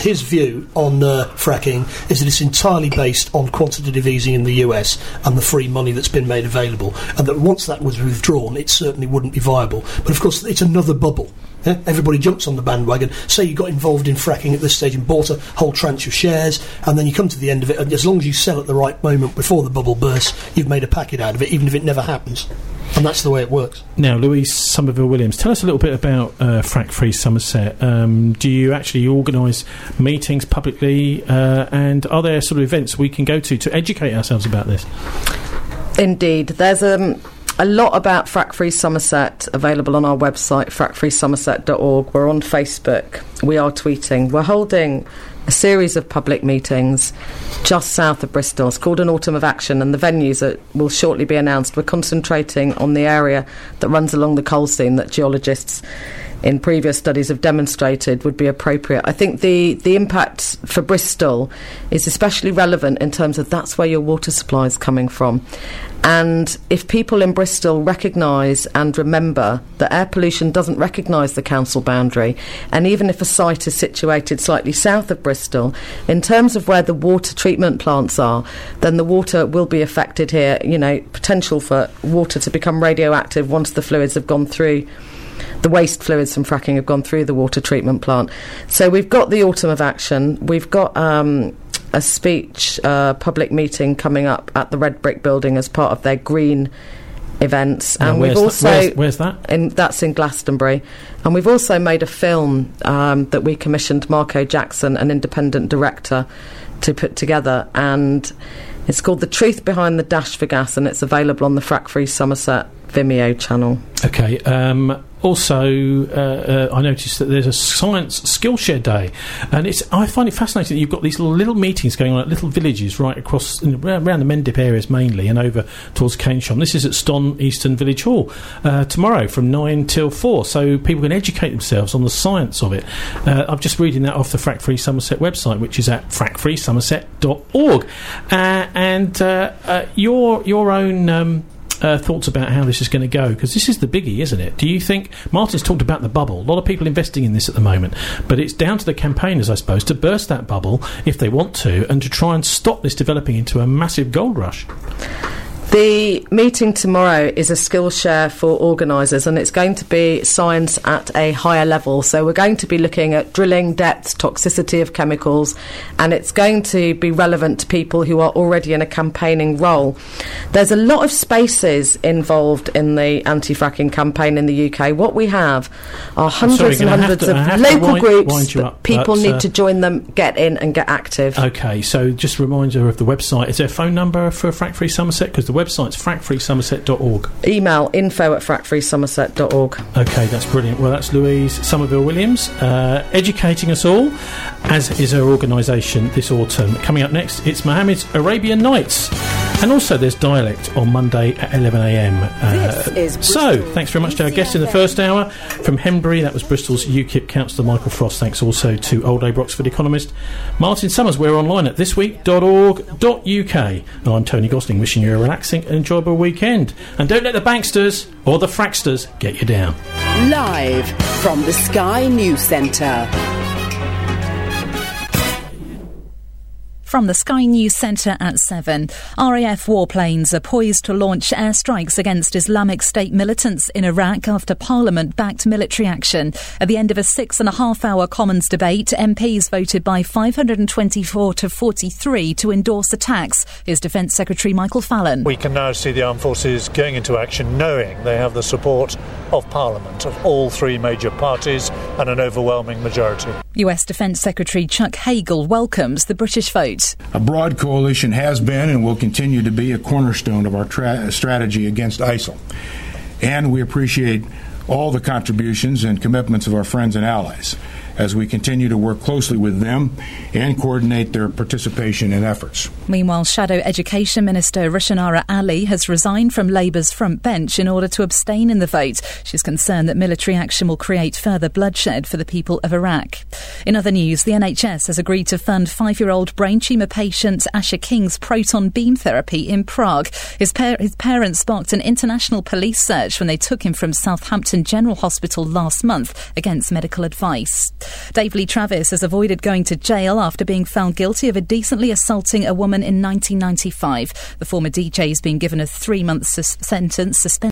Speaker 6: fracking is that it's entirely based on quantitative easing in the US and the free money that's been made available, and that once that was withdrawn, it certainly wouldn't be viable. But of course, it's another bubble. Everybody jumps on the bandwagon. Say you got involved in fracking at this stage and bought a whole tranche of shares, and then you come to the end of it, and as long as you sell at the right moment before the bubble bursts, you've made a packet out of it, even if it never happens. And that's the way it works.
Speaker 5: Now, Louise Somerville-Williams, tell us a little bit about Frack Free Somerset. Do you actually organise meetings publicly, and are there sort of events we can go to educate ourselves about this?
Speaker 12: Indeed. There's a lot about Frack Free Somerset available on our website, frackfreesomerset.org. We're on Facebook. We are tweeting. We're holding a series of public meetings just south of Bristol. It's called an Autumn of Action, and the venues that will shortly be announced. We're concentrating on the area that runs along the coal seam that geologists in previous studies have demonstrated would be appropriate. I think the impact for Bristol is especially relevant in terms of that's where your water supply is coming from. And if people in Bristol recognise and remember that air pollution doesn't recognise the council boundary, and even if a site is situated slightly south of Bristol, in terms of where the water treatment plants are, then the water will be affected here. You know, potential for water to become radioactive once the fluids have gone through. The waste fluids from fracking have gone through the water treatment plant. So we've got the Autumn of Action. We've got a speech public meeting coming up at the Red Brick Building as part of their green events.
Speaker 5: Now,
Speaker 12: and we've also
Speaker 5: where's that?
Speaker 12: That's in Glastonbury. And we've also made a film that we commissioned Marco Jackson, an independent director, to put together, and it's called The Truth Behind the Dash for Gas, and it's available on the Frack Free Somerset Vimeo channel.
Speaker 5: Okay. Also, I noticed that there's a Science Skillshare Day, and I find it fascinating that you've got these little meetings going on at little villages right across around the Mendip areas mainly, and over towards Keynsham. This is at Ston Eastern Village Hall tomorrow from 9 till 4, so people can educate themselves on the science of it. I'm just reading that off the Frack Free Somerset website, which is at frackfreesomerset.org, and your own thoughts about how this is going to go, because this is the biggie, isn't it? Do you think Martin's talked about the bubble? A lot of people investing in this at the moment, but it's down to the campaigners, I suppose, to burst that bubble if they want to, and to try and stop this developing into a massive gold rush.
Speaker 12: The meeting tomorrow is a Skillshare for organisers, and it's going to be science at a higher level. So we're going to be looking at drilling depths, toxicity of chemicals, and it's going to be relevant to people who are already in a campaigning role. There's a lot of spaces involved in the anti-fracking campaign in the UK. What we have are hundreds and hundreds of local groups, but people need to join them, get in and get active.
Speaker 5: OK, so just a reminder of the website. Is there a phone number for Frack Free Somerset? Because the website's frackfreesomerset.org.
Speaker 12: Email info@frackfreesomerset.org.
Speaker 5: OK, that's brilliant. Well, that's Louise Somerville-Williams educating us all, as is her organisation this autumn. Coming up next, it's Mohammed's Arabian Nights. And also there's Dialect on Monday at 11am. So, thanks very much to our guest in the first hour. From Henbury, that was Bristol's UKIP councillor Michael Frost. Thanks also to Old Abe Roxford economist Martin Summers. We're online at thisweek.org.uk. And I'm Tony Gosling, wishing you a relaxing and enjoyable weekend. And don't let the banksters or the fracksters get you down.
Speaker 2: Live from the Sky News Centre.
Speaker 1: From the Sky News Centre at 7, RAF warplanes are poised to launch airstrikes against Islamic State militants in Iraq after Parliament backed military action. At the end of a 6.5-hour Commons debate, MPs voted by 524 to 43 to endorse attacks. Here's Defence Secretary Michael Fallon.
Speaker 13: We can now see the armed forces going into action knowing they have the support of Parliament, of all three major parties, and an overwhelming majority.
Speaker 1: US Defence Secretary Chuck Hagel welcomes the British vote.
Speaker 14: A broad coalition has been and will continue to be a cornerstone of our strategy against ISIL. And we appreciate all the contributions and commitments of our friends and allies as we continue to work closely with them and coordinate their participation in efforts.
Speaker 1: Meanwhile, Shadow Education Minister Rushanara Ali has resigned from Labour's front bench in order to abstain in the vote. She's concerned that military action will create further bloodshed for the people of Iraq. In other news, the NHS has agreed to fund 5-year-old brain tumour patient Asher King's proton beam therapy in Prague. His parents sparked an international police search when they took him from Southampton General Hospital last month against medical advice. Dave Lee Travis has avoided going to jail after being found guilty of indecently assaulting a woman in 1995. The former DJ has been given a 3-month sentence suspended